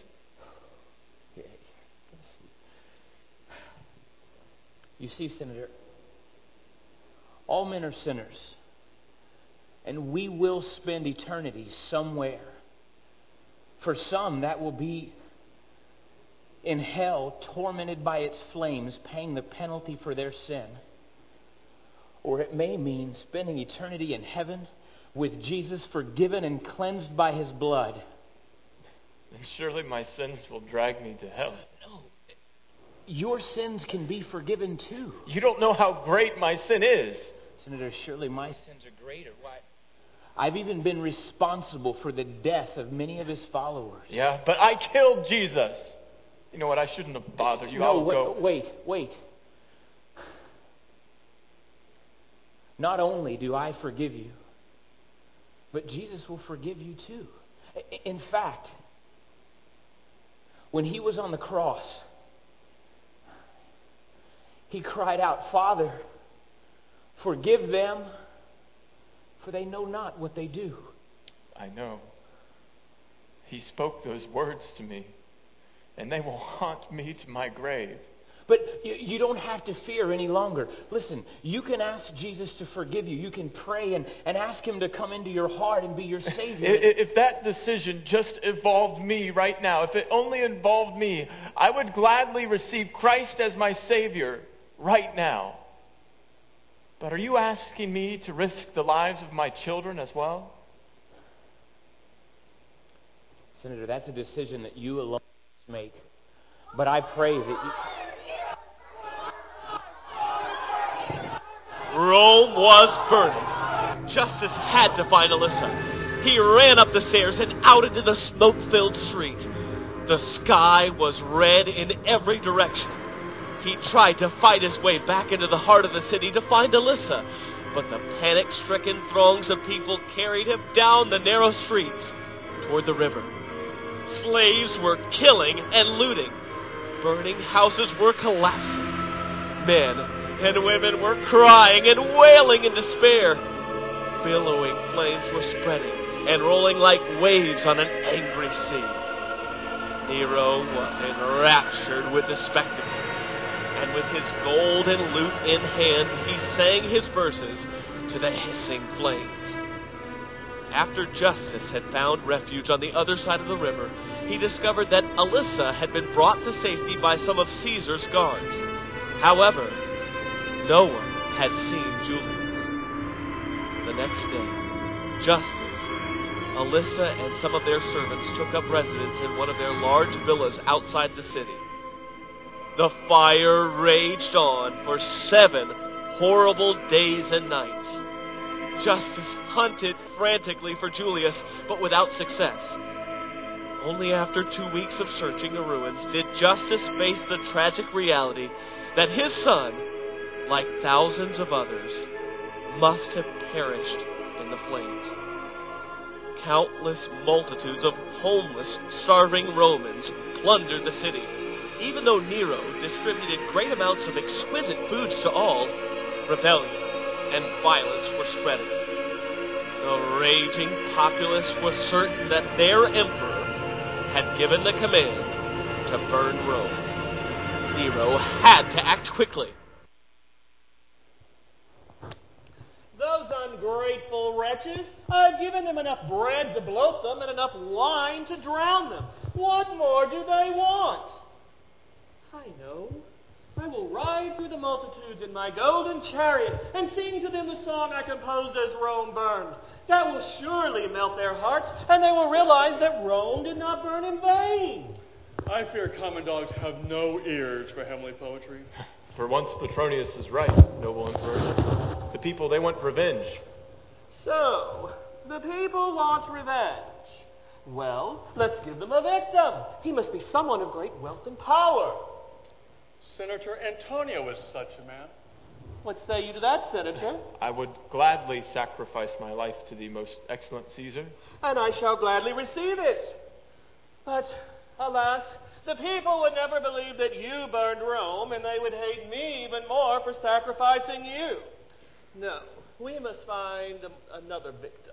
You see, Senator, all men are sinners. And we will spend eternity somewhere. For some, that will be in hell, tormented by its flames, paying the penalty for their sin. Or it may mean spending eternity in heaven with Jesus, forgiven and cleansed by His blood. Then surely my sins will drag me to hell. No. Your sins can be forgiven too. You don't know how great my sin is. Senator, surely my sins are greater. Why? I've even been responsible for the death of many of His followers. Yeah, but I killed Jesus. You know what? I shouldn't have bothered you. No, Go. Wait. Not only do I forgive you, but Jesus will forgive you too. In fact, when He was on the cross, He cried out, "Father, forgive them, for they know not what they do." I know. He spoke those words to me, and they will haunt me to my grave. But you don't have to fear any longer. Listen, you can ask Jesus to forgive you. You can pray and ask Him to come into your heart and be your Savior. If that decision just involved me right now, if it only involved me, I would gladly receive Christ as my Savior right now. But are you asking me to risk the lives of my children as well? Senator, that's a decision that you alone make. But I pray that you... Rome was burning. Justice had to find Alyssa. He ran up the stairs and out into the smoke-filled street. The sky was red in every direction. He tried to fight his way back into the heart of the city to find Alyssa, but the panic-stricken throngs of people carried him down the narrow streets toward the river. Slaves were killing and looting. Burning houses were collapsing. Men and women were crying and wailing in despair. Billowing flames were spreading and rolling like waves on an angry sea. Nero was enraptured with the spectacle, and with his gold and lute in hand, he sang his verses to the hissing flames. After Justice had found refuge on the other side of the river, he discovered that Alyssa had been brought to safety by some of Caesar's guards. However, no one had seen Julius. The next day, Justice, Alyssa, and some of their servants took up residence in one of their large villas outside the city. The fire raged on for 7 horrible days and nights. Justice hunted frantically for Julius, but without success. Only after 2 weeks of searching the ruins did Justice face the tragic reality that his son, like thousands of others, must have perished in the flames. Countless multitudes of homeless, starving Romans plundered the city. Even though Nero distributed great amounts of exquisite foods to all, rebellion and violence were spreading. The raging populace was certain that their emperor had given the command to burn Rome. Nero had to act quickly. Those ungrateful wretches, I've given them enough bread to bloat them and enough wine to drown them. What more do they want? I know. I will ride through the multitudes in my golden chariot and sing to them the song I composed as Rome burned. That will surely melt their hearts, and they will realize that Rome did not burn in vain. I fear common dogs have no ears for heavenly poetry. For once Petronius is right, noble emperor. The people, they want revenge. So, the people want revenge. Well, let's give them a victim. He must be someone of great wealth and power. Senator Antonio is such a man. What say you to that, Senator? I would gladly sacrifice my life to the most excellent Caesar. And I shall gladly receive it. But, alas, the people would never believe that you burned Rome, and they would hate me even more for sacrificing you. No, we must find another victim.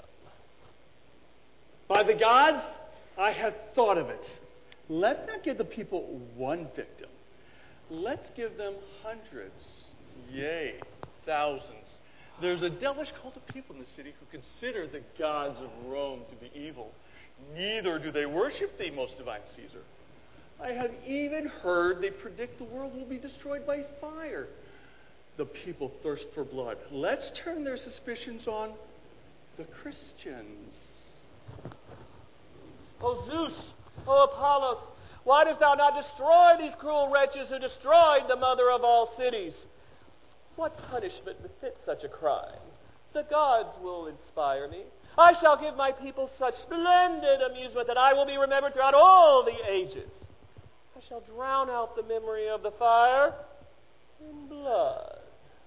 By the gods, I have thought of it. Let's not give the people one victim. Let's give them hundreds, yea, thousands. There's a devilish cult of people in the city who consider the gods of Rome to be evil. Neither do they worship thee, most divine Caesar. I have even heard they predict the world will be destroyed by fire. The people thirst for blood. Let's turn their suspicions on the Christians. O Zeus, O Apollos, why dost thou not destroy these cruel wretches who destroyed the mother of all cities? What punishment befits such a crime? The gods will inspire me. I shall give my people such splendid amusement that I will be remembered throughout all the ages. I shall drown out the memory of the fire in blood.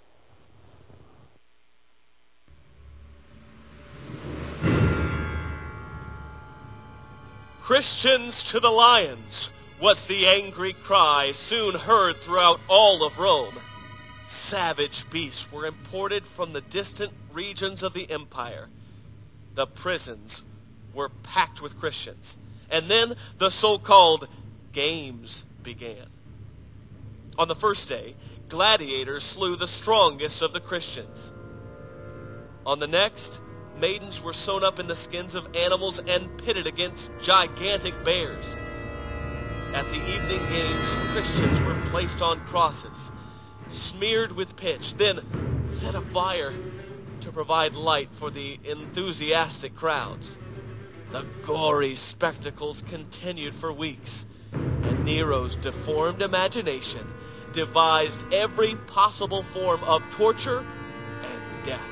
Christians to the lions was the angry cry soon heard throughout all of Rome. Savage beasts were imported from the distant regions of the empire. The prisons were packed with Christians. And then the so-called games began. On the first day, gladiators slew the strongest of the Christians. On the next, maidens were sewn up in the skins of animals and pitted against gigantic bears. At the evening games, Christians were placed on crosses, smeared with pitch, then set afire to provide light for the enthusiastic crowds. The gory spectacles continued for weeks, and Nero's deformed imagination devised every possible form of torture and death.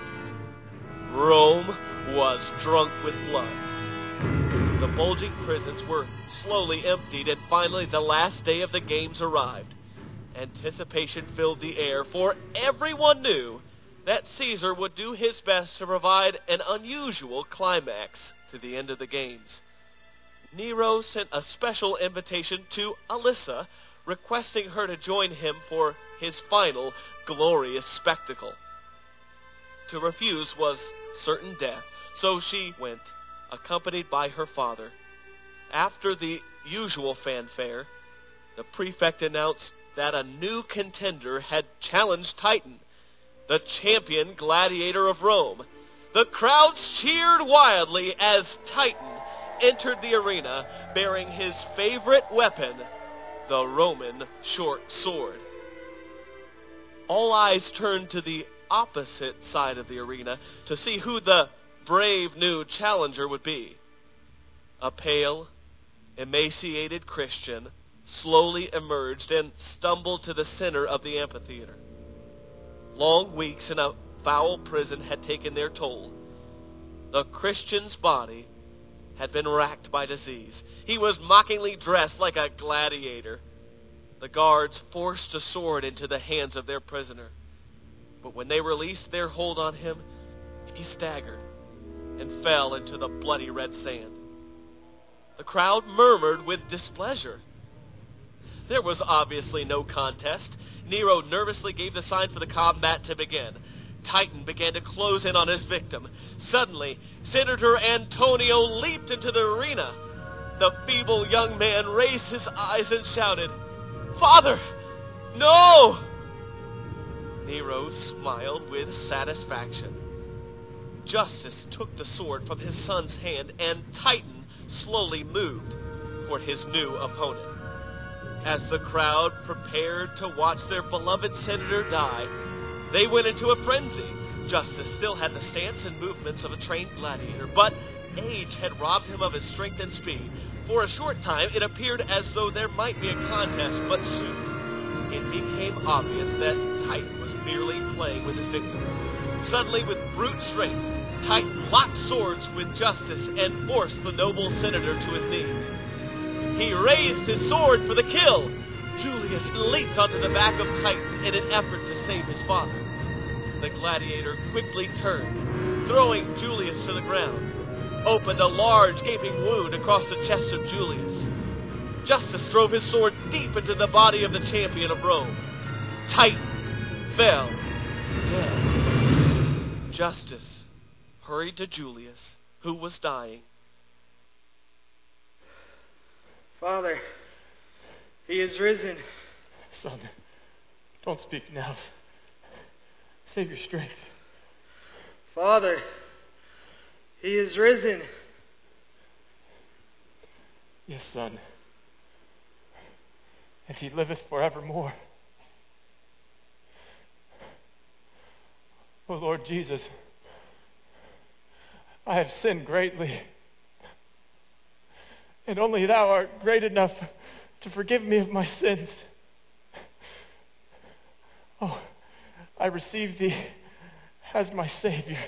Rome was drunk with blood. The bulging prisons were slowly emptied, and finally the last day of the games arrived. Anticipation filled the air, for everyone knew that Caesar would do his best to provide an unusual climax to the end of the games. Nero sent a special invitation to Alyssa, requesting her to join him for his final glorious spectacle. To refuse was certain death, so she went, accompanied by her father. After the usual fanfare, the prefect announced that a new contender had challenged Titan, the champion gladiator of Rome. The crowds cheered wildly as Titan entered the arena bearing his favorite weapon, the Roman short sword. All eyes turned to the opposite side of the arena to see who the brave new challenger would be. A pale, emaciated Christian slowly emerged and stumbled to the center of the amphitheater. Long weeks in a foul prison had taken their toll. The Christian's body had been racked by disease. He was mockingly dressed like a gladiator. The guards forced a sword into the hands of their prisoner. But when they released their hold on him, he staggered and fell into the bloody red sand. The crowd murmured with displeasure. There was obviously no contest. Nero nervously gave the sign for the combat to begin. Titan began to close in on his victim. Suddenly, Senator Antonio leaped into the arena. The feeble young man raised his eyes and shouted, "Father, no!" Nero smiled with satisfaction. Justice took the sword from his son's hand, and Titan slowly moved toward his new opponent. As the crowd prepared to watch their beloved senator die, they went into a frenzy. Justice still had the stance and movements of a trained gladiator, but age had robbed him of his strength and speed. For a short time, it appeared as though there might be a contest, but soon it became obvious that Titan was merely playing with his victim. Suddenly, with brute strength, Titan locked swords with Justice and forced the noble senator to his knees. He raised his sword for the kill. Julius leaped onto the back of Titan in an effort to save his father. the gladiator quickly turned, throwing Julius to the ground, opened a large gaping wound across the chest of Julius. Justus drove his sword deep into the body of the champion of Rome. Titan fell dead. Justus hurried to Julius, who was dying. Father, he is risen. Son, don't speak now. Save your strength. Father, he is risen. Yes, son. And he liveth forevermore. O Lord Jesus, I have sinned greatly, and only Thou art great enough to forgive me of my sins. Oh, I receive Thee as my Savior.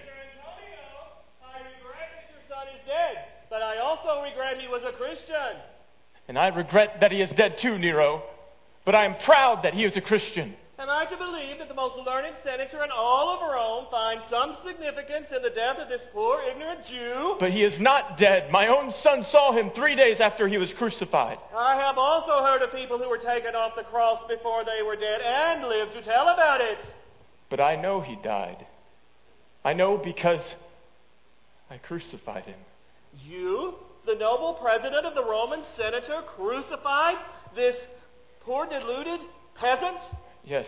I regret that your son is dead, but I also regret he was a Christian. And I regret that he is dead too, Nero, but I am proud that he is a Christian. Am I to believe that the most learned senator in all of Rome finds some significance in the death of this poor, ignorant Jew? But he is not dead. My own son saw him 3 days after he was crucified. I have also heard of people who were taken off the cross before they were dead and lived to tell about it. But I know he died. I know because I crucified him. You, the noble president of the Roman senator, crucified this poor, deluded peasant? Yes.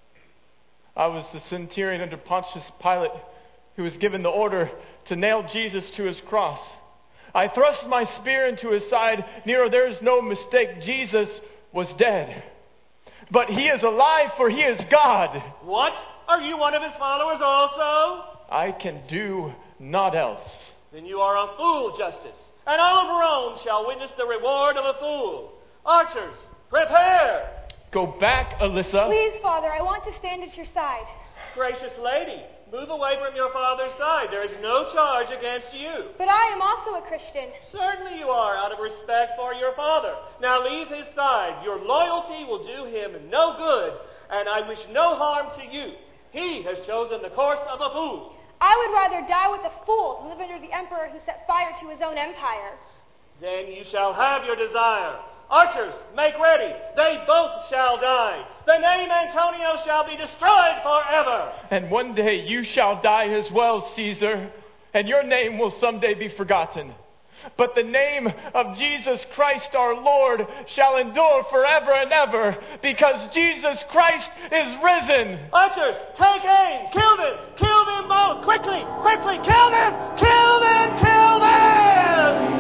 I was the centurion under Pontius Pilate who was given the order to nail Jesus to his cross. I thrust my spear into his side. Nero, there is no mistake. Jesus was dead. But he is alive, for he is God. What? Are you one of his followers also? I can do naught else. Then you are a fool, Justus. And all of Rome shall witness the reward of a fool. Archers, prepare! Go back, Alyssa. Please, Father, I want to stand at your side. Gracious lady, move away from your father's side. There is no charge against you. But I am also a Christian. Certainly you are, out of respect for your father. Now leave his side. Your loyalty will do him no good, and I wish no harm to you. He has chosen the course of a fool. I would rather die with a fool than live under the emperor who set fire to his own empire. Then you shall have your desire. Archers, make ready. They both shall die. The name Antonio shall be destroyed forever. And one day you shall die as well, Caesar, and your name will someday be forgotten. But the name of Jesus Christ our Lord shall endure forever and ever, because Jesus Christ is risen. Archers, take aim. Kill them. Kill them both. Quickly, quickly, kill them. Kill them, kill them.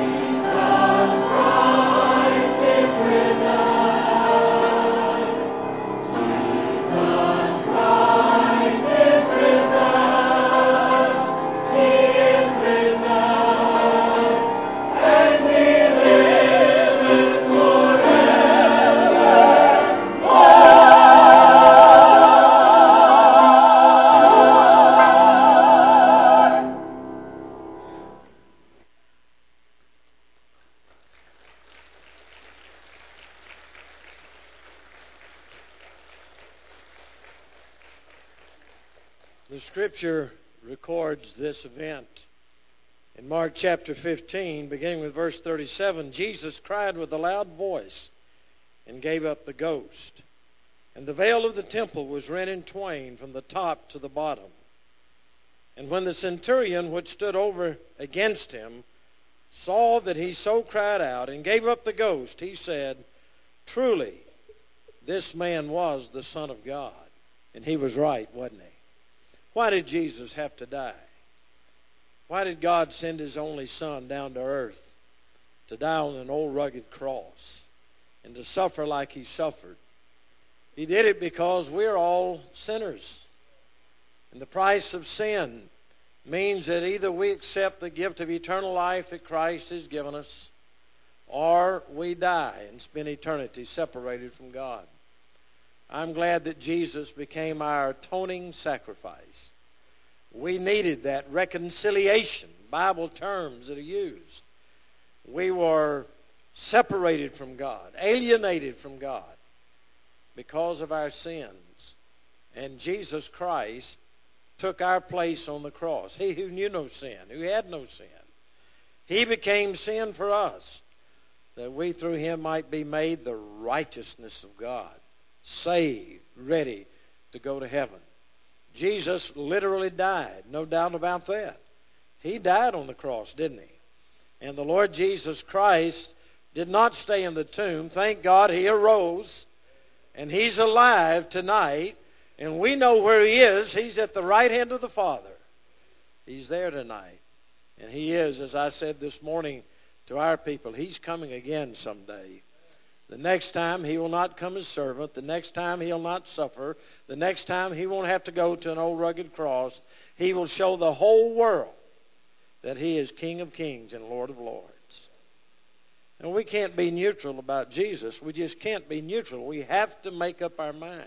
The Scripture records this event. In Mark chapter 15, beginning with verse 37, Jesus cried with a loud voice and gave up the ghost. And the veil of the temple was rent in twain from the top to the bottom. And when the centurion which stood over against him saw that he so cried out and gave up the ghost, he said, "Truly, this man was the Son of God." And he was right, wasn't he? Why did Jesus have to die? Why did God send His only Son down to earth to die on an old rugged cross and to suffer like He suffered? He did it because we're all sinners. And the price of sin means that either we accept the gift of eternal life that Christ has given us, or we die and spend eternity separated from God. I'm glad that Jesus became our atoning sacrifice. We needed that reconciliation, Bible terms that are used. We were separated from God, alienated from God because of our sins. And Jesus Christ took our place on the cross. He who knew no sin, who had no sin. He became sin for us, that we through him might be made the righteousness of God, saved, ready to go to heaven. Jesus literally died, no doubt about that. He died on the cross, didn't he? And the Lord Jesus Christ did not stay in the tomb. Thank God he arose, and he's alive tonight, and we know where he is. He's at the right hand of the Father. He's there tonight. And he is, as I said this morning to our people, he's coming again someday. The next time he will not come as servant. The next time he'll not suffer. The next time he won't have to go to an old rugged cross. He will show the whole world that he is King of Kings and Lord of Lords. And we can't be neutral about Jesus. We just can't be neutral. We have to make up our minds.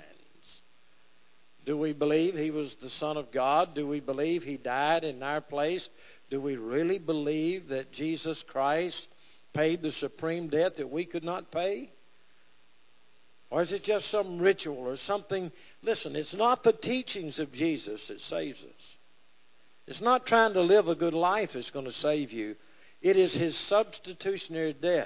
Do we believe he was the Son of God? Do we believe he died in our place? Do we really believe that Jesus Christ paid the supreme debt that we could not pay? Or is it just some ritual or something? Listen, it's not the teachings of Jesus that saves us. It's not trying to live a good life that's going to save you. It is his substitutionary death.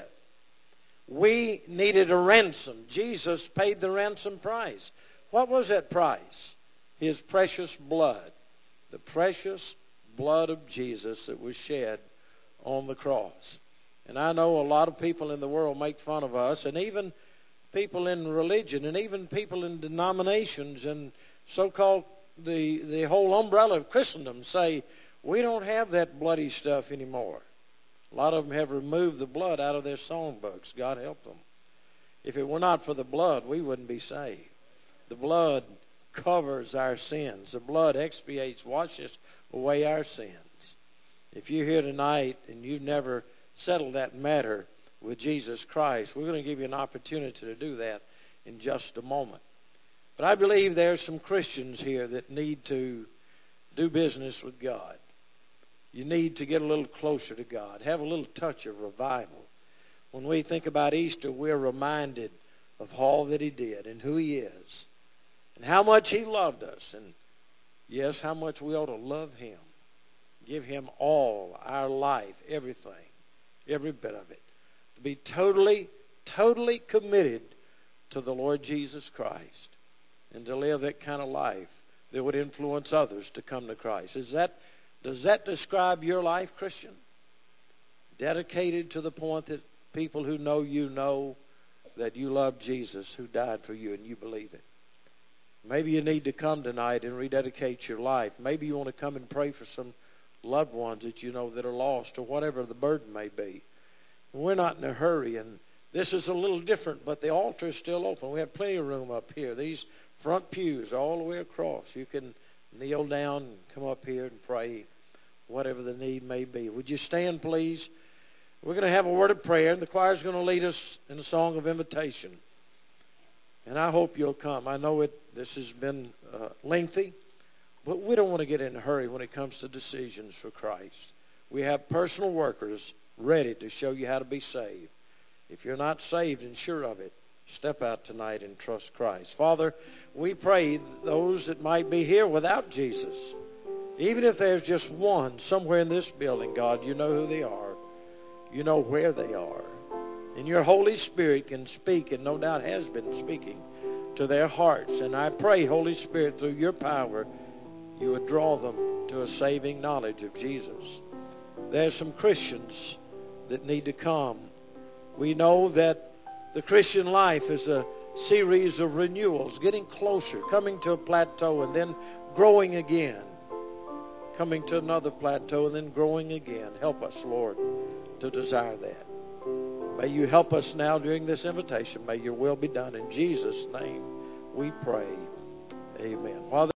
We needed a ransom. Jesus paid the ransom price. What was that price? His precious blood. The precious blood of Jesus that was shed on the cross. And I know a lot of people in the world make fun of us, and even people in religion, and even people in denominations, and so-called the whole umbrella of Christendom say, we don't have that bloody stuff anymore. A lot of them have removed the blood out of their songbooks. God help them. If it were not for the blood, we wouldn't be saved. The blood covers our sins. The blood expiates, washes away our sins. If you're here tonight and you've never settled that matter with Jesus Christ, we're going to give you an opportunity to do that in just a moment. But I believe there's some Christians here that need to do business with God. You need to get a little closer to God. Have a little touch of revival. When we think about Easter, we're reminded of all that he did and who he is and how much he loved us. And yes, how much we ought to love him. Give him all our life, everything, every bit of it. To be totally, totally committed to the Lord Jesus Christ and to live that kind of life that would influence others to come to Christ. Does that describe your life, Christian? Dedicated to the point that people who know you know that you love Jesus who died for you and you believe it. Maybe you need to come tonight and rededicate your life. Maybe you want to come and pray for some loved ones that you know that are lost or whatever the burden may be. We're not in a hurry, and this is a little different, but the altar is still open. We have plenty of room up here. These front pews all the way across. You can kneel down and come up here and pray, whatever the need may be. Would you stand, please? We're going to have a word of prayer, and the choir is going to lead us in a song of invitation. And I hope you'll come. I know this has been lengthy, but we don't want to get in a hurry when it comes to decisions for Christ. We have personal workers ready to show you how to be saved. If you're not saved and sure of it, step out tonight and trust Christ. Father, we pray those that might be here without Jesus, even if there's just one somewhere in this building, God, you know who they are. You know where they are. And your Holy Spirit can speak, and no doubt has been speaking to their hearts. And I pray, Holy Spirit, through your power, you would draw them to a saving knowledge of Jesus. There's some Christians that need to come. We know that the Christian life is a series of renewals, getting closer, coming to a plateau and then growing again, coming to another plateau and then growing again. Help us, Lord, to desire that. May you help us now during this invitation. May your will be done. In Jesus' name we pray. Amen. Father,